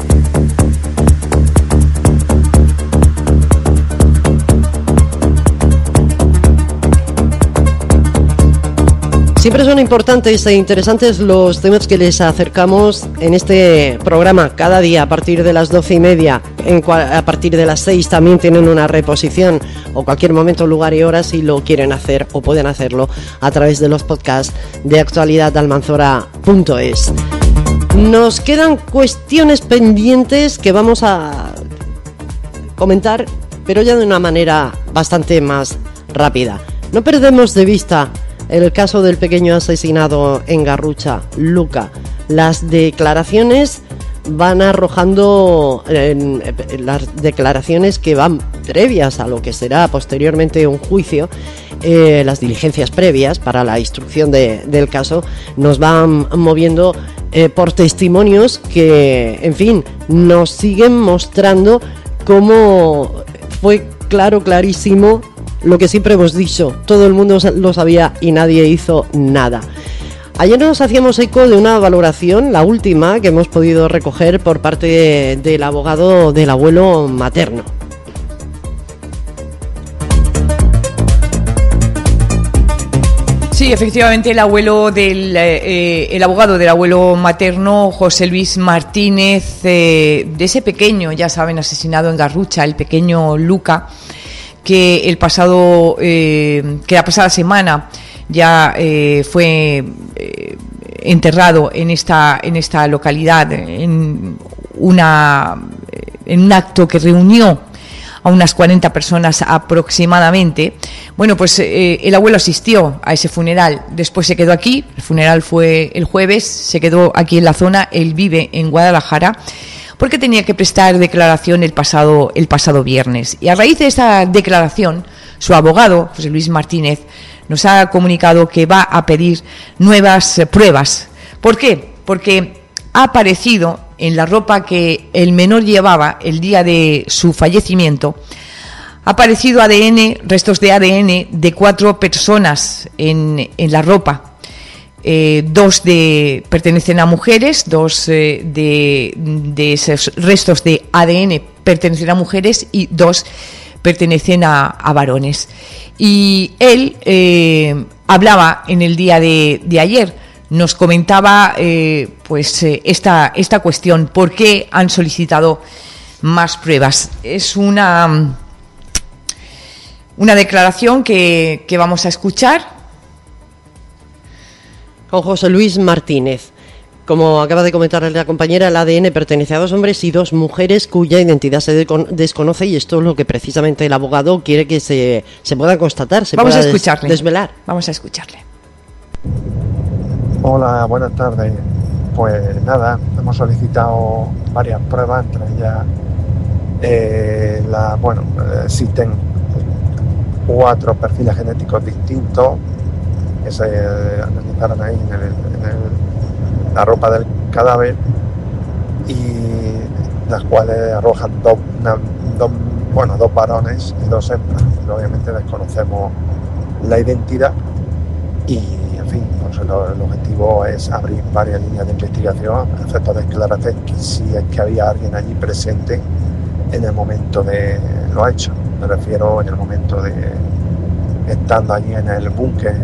Siempre son importantes e interesantes los temas que les acercamos en este programa cada día a partir de las 12:30. A partir de las 6 también tienen una reposición o cualquier momento, lugar y hora si lo quieren hacer o pueden hacerlo a través de los podcasts de actualidadalmanzora.es. Nos quedan cuestiones pendientes que vamos a comentar, pero ya de una manera bastante más rápida. No perdemos de vista el caso del pequeño asesinado en Garrucha, Luca. Las declaraciones van arrojando las declaraciones que van previas a lo que será posteriormente un juicio. Las diligencias previas para la instrucción del caso nos van moviendo por testimonios que, en fin, nos siguen mostrando cómo fue clarísimo lo que siempre hemos dicho, todo el mundo lo sabía y nadie hizo nada. Ayer nos hacíamos eco de una valoración, la última que hemos podido recoger por parte del abogado del abuelo materno. Sí, efectivamente, el abogado del abuelo materno, José Luis Martínez, de ese pequeño, ya saben, asesinado en Garrucha, el pequeño Luca, que la pasada semana ya fue enterrado en esta localidad en un acto que reunió a unas 40 personas aproximadamente. Bueno, pues el abuelo asistió a ese funeral, después se quedó aquí, el funeral fue el jueves, se quedó aquí en la zona, él vive en Guadalajara, porque tenía que prestar declaración el pasado viernes. Y a raíz de esta declaración, su abogado, José Luis Martínez, nos ha comunicado que va a pedir nuevas pruebas. ¿Por qué? Porque ha aparecido en la ropa que el menor llevaba el día de su fallecimiento, ha aparecido restos de ADN de 4 personas en la ropa. 2 pertenecen a mujeres, 2 de esos restos de ADN pertenecen a mujeres y 2 pertenecen a varones. Y él hablaba en el día de ayer, nos comentaba esta cuestión, ¿por qué han solicitado más pruebas? Es una declaración que vamos a escuchar. Con José Luis Martínez. Como acaba de comentar la compañera, el ADN pertenece a 2 hombres y 2 mujeres cuya identidad se desconoce, y esto es lo que precisamente el abogado quiere que se pueda constatar, Vamos a escucharle. Desvelar. Vamos a escucharle. Hola, buenas tardes. Pues nada, hemos solicitado varias pruebas, entre ellas existen 4 perfiles genéticos distintos que se analizaron ahí en la ropa del cadáver, y las cuales arrojan dos varones y 2 hembras. Obviamente desconocemos la identidad y, en fin, pues el objetivo es abrir varias líneas de investigación a efectos de esclarecer que si es que había alguien allí presente en el momento de los hechos. Me refiero en el momento de estando allí en el búnker.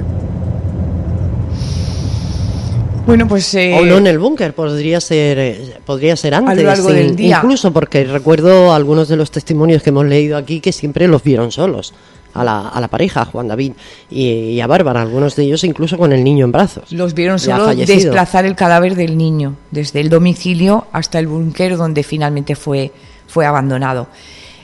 Bueno, pues o no en el búnker, podría ser antes, a lo largo del día. Incluso, porque recuerdo algunos de los testimonios que hemos leído aquí que siempre los vieron solos, a la pareja, a Juan David y a Bárbara, algunos de ellos incluso con el niño en brazos. Los vieron solos desplazar el cadáver del niño desde el domicilio hasta el búnker donde finalmente fue abandonado.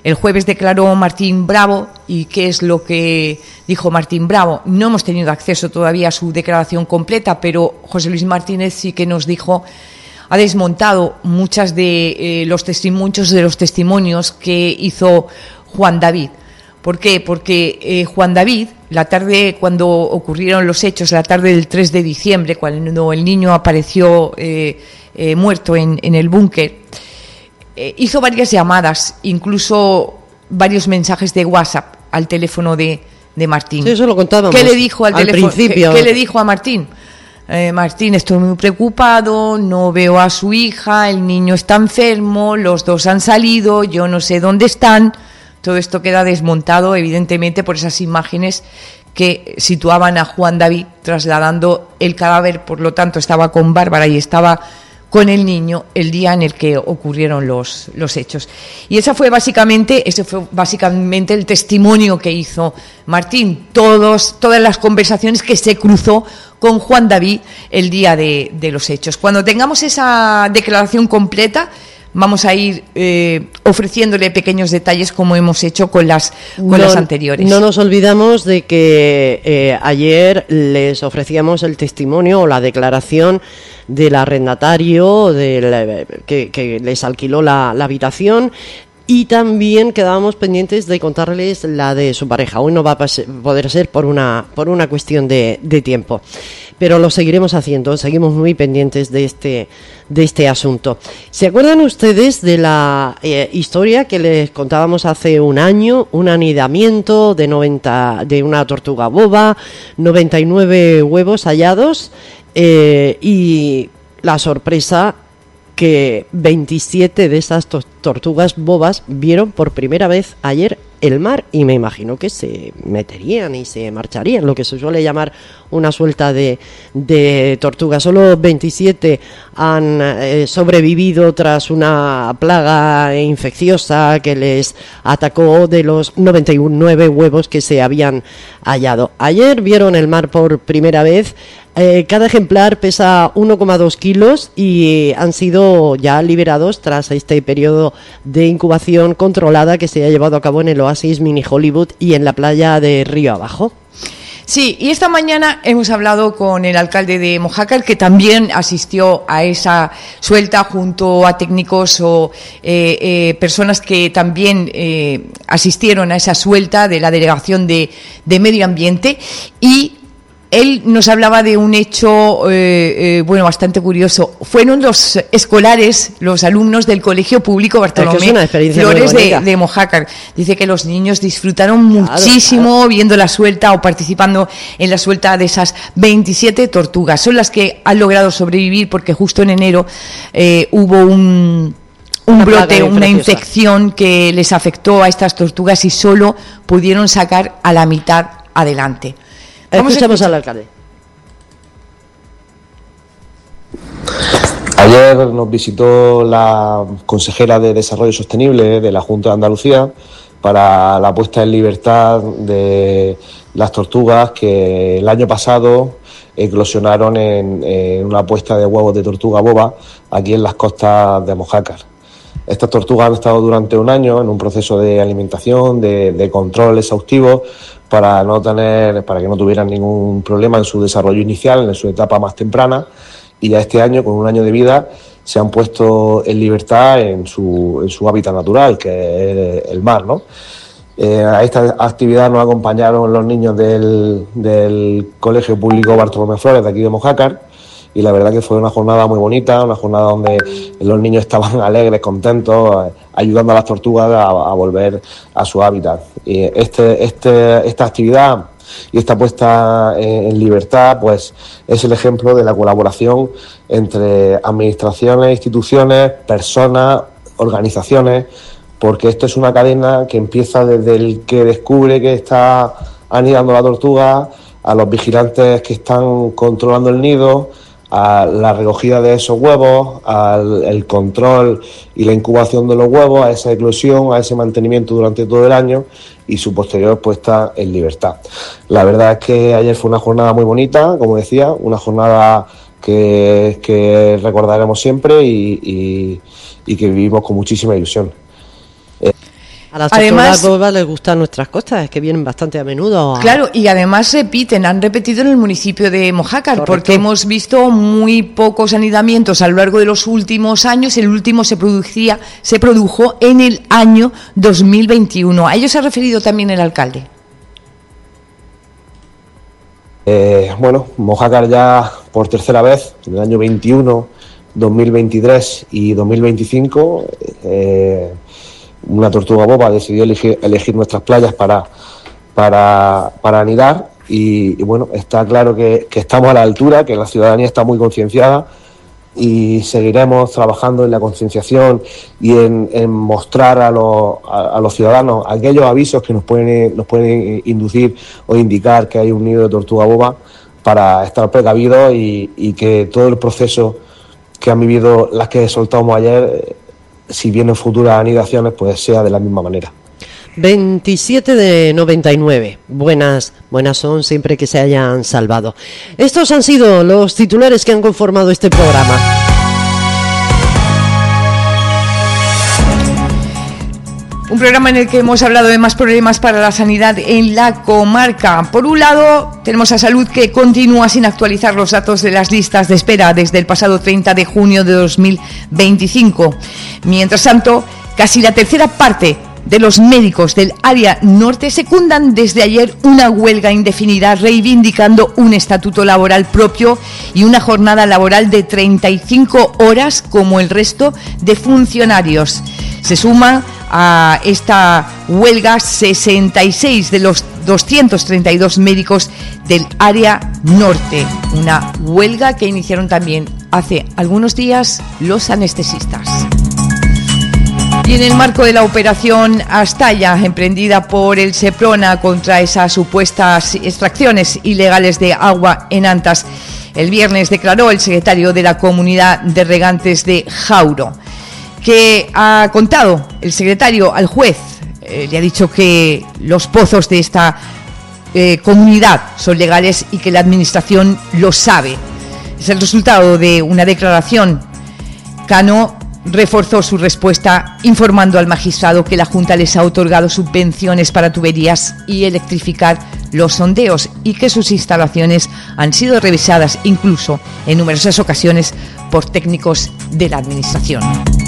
El jueves declaró Martín Bravo, y ¿qué es lo que dijo Martín Bravo? No hemos tenido acceso todavía a su declaración completa, pero José Luis Martínez sí que nos dijo, ha desmontado muchos de los testimonios que hizo Juan David. ¿Por qué? Porque Juan David, la tarde cuando ocurrieron los hechos, la tarde del 3 de diciembre, cuando el niño apareció muerto en el búnker, hizo varias llamadas, incluso varios mensajes de WhatsApp al teléfono de Martín. Sí, eso lo contábamos. ¿Qué le dijo al teléfono? Principio. ¿Qué le dijo a Martín? Martín, estoy muy preocupado, no veo a su hija, el niño está enfermo, los dos han salido, yo no sé dónde están. Todo esto queda desmontado, evidentemente, por esas imágenes que situaban a Juan David trasladando el cadáver, por lo tanto estaba con Bárbara y estaba con el niño el día en el que ocurrieron los hechos. Y ese fue básicamente el testimonio que hizo Martín, todas las conversaciones que se cruzó con Juan David el día de los hechos. Cuando tengamos esa declaración completa, vamos a ir ofreciéndole pequeños detalles como hemos hecho con las anteriores. No nos olvidamos de que ayer les ofrecíamos el testimonio o la declaración del arrendatario que les alquiló la habitación, y también quedábamos pendientes de contarles la de su pareja. Hoy no va a poder ser por una cuestión de tiempo, pero lo seguiremos haciendo. Seguimos muy pendientes de este asunto. ¿Se acuerdan ustedes de la historia que les contábamos hace un año? Un anidamiento de una tortuga boba, 99 huevos hallados, y la sorpresa que 27 de esas tortugas bobas vieron por primera vez ayer el mar, y me imagino que se meterían y se marcharían, lo que se suele llamar una suelta de tortugas. Solo 27 han sobrevivido tras una plaga infecciosa que les atacó de los 99 huevos que se habían hallado. Ayer vieron el mar por primera vez. Cada ejemplar pesa 1,2 kilos y han sido ya liberados tras este periodo de incubación controlada que se ha llevado a cabo en el Oasis Mini Hollywood y en la playa de Río Abajo. Sí, y esta mañana hemos hablado con el alcalde de Mojácar, que también asistió a esa suelta junto a técnicos o personas que también asistieron a esa suelta de la Delegación de Medio Ambiente, y él nos hablaba de un hecho, bastante curioso. Fueron los escolares, los alumnos del Colegio Público Bartolomé Flores de Mojácar. Dice que los niños disfrutaron muchísimo viendo la suelta o participando en la suelta de esas 27 tortugas. Son las que han logrado sobrevivir porque justo en enero hubo un brote, una infección que les afectó a estas tortugas y solo pudieron sacar a la mitad adelante. Escuchamos al alcalde. Ayer nos visitó la consejera de Desarrollo Sostenible de la Junta de Andalucía para la puesta en libertad de las tortugas que el año pasado eclosionaron en una puesta de huevos de tortuga boba aquí en las costas de Mojácar. Estas tortugas han estado durante un año en un proceso de alimentación, de control exhaustivo, para que no tuvieran ningún problema en su desarrollo inicial, en su etapa más temprana, y ya este año, con un año de vida, se han puesto en libertad en su hábitat natural, que es el mar, ¿no? A esta actividad nos acompañaron los niños del Colegio Público Bartolomé Flores de aquí de Mojácar, y la verdad que fue una jornada muy bonita, una jornada donde los niños estaban alegres, contentos, ayudando a las tortugas a volver a su hábitat. Y esta actividad y esta puesta en libertad, pues es el ejemplo de la colaboración entre administraciones, instituciones, personas, organizaciones, porque esto es una cadena que empieza desde el que descubre que está anidando la tortuga, a los vigilantes que están controlando el nido, a la recogida de esos huevos, al control y la incubación de los huevos, a esa eclosión, a ese mantenimiento durante todo el año y su posterior puesta en libertad. La verdad es que ayer fue una jornada muy bonita, como decía, una jornada que recordaremos siempre y que vivimos con muchísima ilusión. A las tortugas bobas les gustan nuestras costas, es que vienen bastante a menudo. Claro, y además han repetido en el municipio de Mojácar, porque hemos visto muy pocos anidamientos a lo largo de los últimos años. El último se produjo en el año 2021. A ello se ha referido también el alcalde. Mojácar ya por tercera vez, en el año 21, 2023 y 2025, una tortuga boba decidió elegir nuestras playas para anidar y está claro que estamos a la altura, que la ciudadanía está muy concienciada y seguiremos trabajando en la concienciación y en mostrar a los ciudadanos aquellos avisos que nos pueden inducir o indicar que hay un nido de tortuga boba para estar precavidos y que todo el proceso que han vivido las que soltamos ayer, si vienen futuras anidaciones, pues sea de la misma manera. 27 de 99. Buenas son siempre que se hayan salvado. Estos han sido los titulares que han conformado este programa. Un programa en el que hemos hablado de más problemas para la sanidad en la comarca. Por un lado, tenemos a Salud, que continúa sin actualizar los datos de las listas de espera desde el pasado 30 de junio de 2025. Mientras tanto, casi la tercera parte de los médicos del área norte secundan desde ayer una huelga indefinida reivindicando un estatuto laboral propio y una jornada laboral de 35 horas como el resto de funcionarios. Se suman a esta huelga 66 de los 232 médicos del área norte. Una huelga que iniciaron también hace algunos días los anestesistas. Y en el marco de la operación Astalla, emprendida por el Seprona contra esas supuestas extracciones ilegales de agua en Antas, el viernes declaró el secretario de la Comunidad de Regantes de Jauro, que ha contado el secretario al juez, le ha dicho que los pozos de esta comunidad son legales y que la administración lo sabe. Es el resultado de una declaración. Cano reforzó su respuesta informando al magistrado que la Junta les ha otorgado subvenciones para tuberías y electrificar los sondeos y que sus instalaciones han sido revisadas incluso en numerosas ocasiones por técnicos de la administración.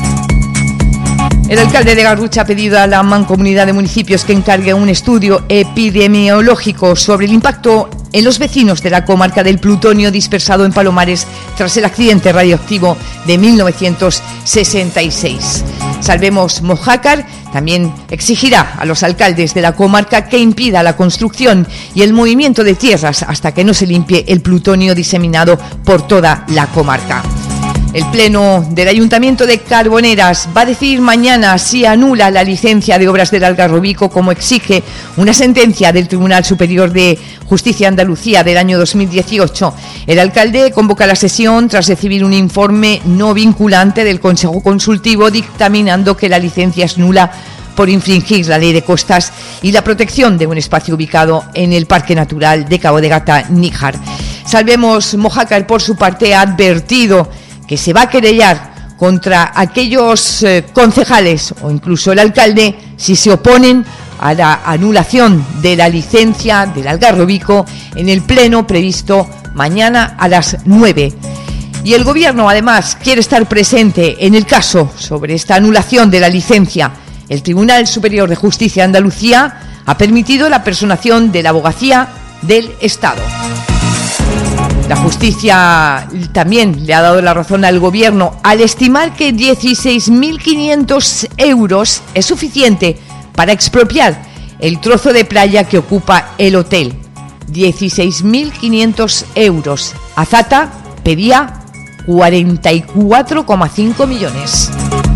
El alcalde de Garrucha ha pedido a la Mancomunidad de Municipios que encargue un estudio epidemiológico sobre el impacto en los vecinos de la comarca del plutonio dispersado en Palomares tras el accidente radioactivo de 1966. Salvemos Mojácar también exigirá a los alcaldes de la comarca que impida la construcción y el movimiento de tierras hasta que no se limpie el plutonio diseminado por toda la comarca. El Pleno del Ayuntamiento de Carboneras va a decidir mañana si anula la licencia de obras del Algarrobico, como exige una sentencia del Tribunal Superior de Justicia de Andalucía del año 2018. El alcalde convoca la sesión tras recibir un informe no vinculante del Consejo Consultivo dictaminando que la licencia es nula por infringir la ley de costas y la protección de un espacio ubicado en el Parque Natural de Cabo de Gata-Níjar. Salvemos Mojácar, por su parte, ha advertido que se va a querellar contra aquellos concejales o incluso el alcalde si se oponen a la anulación de la licencia del Algarrobico en el pleno previsto mañana a las 9. Y el gobierno además quiere estar presente en el caso sobre esta anulación de la licencia. El Tribunal Superior de Justicia de Andalucía ha permitido la personación de la Abogacía del Estado. La justicia también le ha dado la razón al gobierno al estimar que 16.500 euros es suficiente para expropiar el trozo de playa que ocupa el hotel. 16.500 euros. Azata pedía 44,5 millones.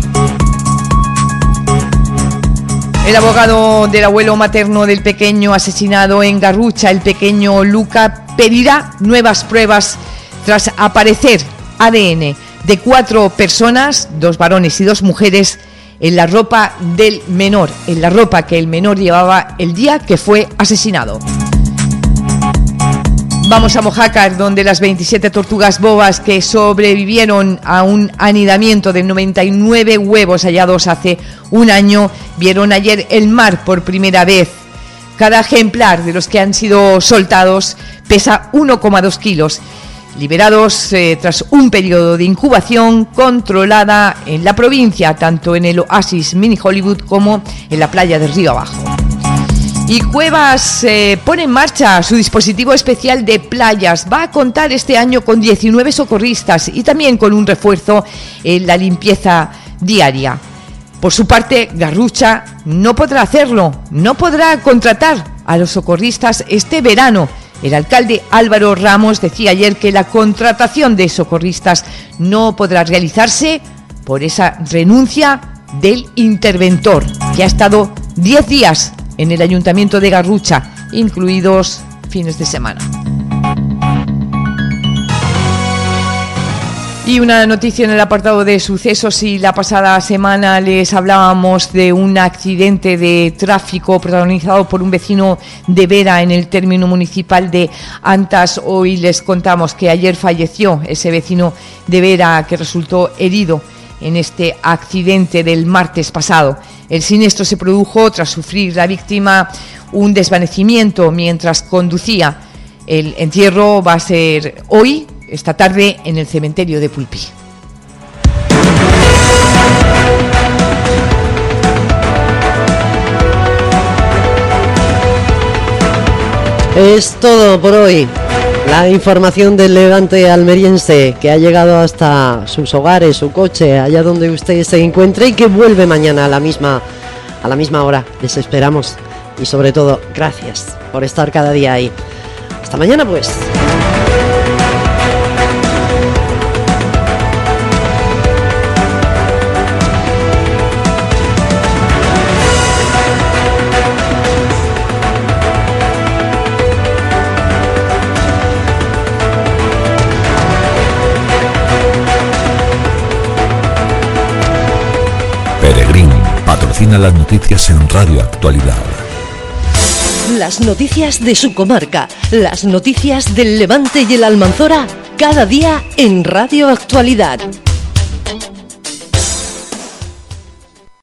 El abogado del abuelo materno del pequeño asesinado en Garrucha, el pequeño Luca, pedirá nuevas pruebas tras aparecer ADN de 4 personas, 2 varones y 2 mujeres, en la ropa del menor, en la ropa que el menor llevaba el día que fue asesinado. Vamos a Mojácar, donde las 27 tortugas bobas que sobrevivieron a un anidamiento de 99 huevos hallados hace un año vieron ayer el mar por primera vez. Cada ejemplar de los que han sido soltados pesa 1,2 kilos, liberados tras un periodo de incubación controlada en la provincia, tanto en el oasis Mini Hollywood como en la playa de Río Abajo. Y Cuevas pone en marcha su dispositivo especial de playas. Va a contar este año con 19 socorristas y también con un refuerzo en la limpieza diaria. Por su parte, Garrucha no podrá hacerlo, no podrá contratar a los socorristas este verano. El alcalde Álvaro Ramos decía ayer que la contratación de socorristas no podrá realizarse por esa renuncia del interventor, que ha estado 10 días en el ayuntamiento de Garrucha, incluidos fines de semana. Y una noticia en el apartado de sucesos. Y la pasada semana les hablábamos de un accidente de tráfico protagonizado por un vecino de Vera en el término municipal de Antas. Hoy les contamos que ayer falleció ese vecino de Vera que resultó herido en este accidente del martes pasado. El siniestro se produjo tras sufrir la víctima un desvanecimiento mientras conducía. El entierro va a ser hoy, esta tarde, en el cementerio de Pulpí. Es todo por hoy. La información del Levante almeriense que ha llegado hasta sus hogares, su coche, allá donde usted se encuentre, y que vuelve mañana a la misma hora. Les esperamos y sobre todo gracias por estar cada día ahí. Hasta mañana pues. Patrocina las noticias en Radio Actualidad. Las noticias de su comarca, las noticias del Levante y el Almanzora, cada día en Radio Actualidad.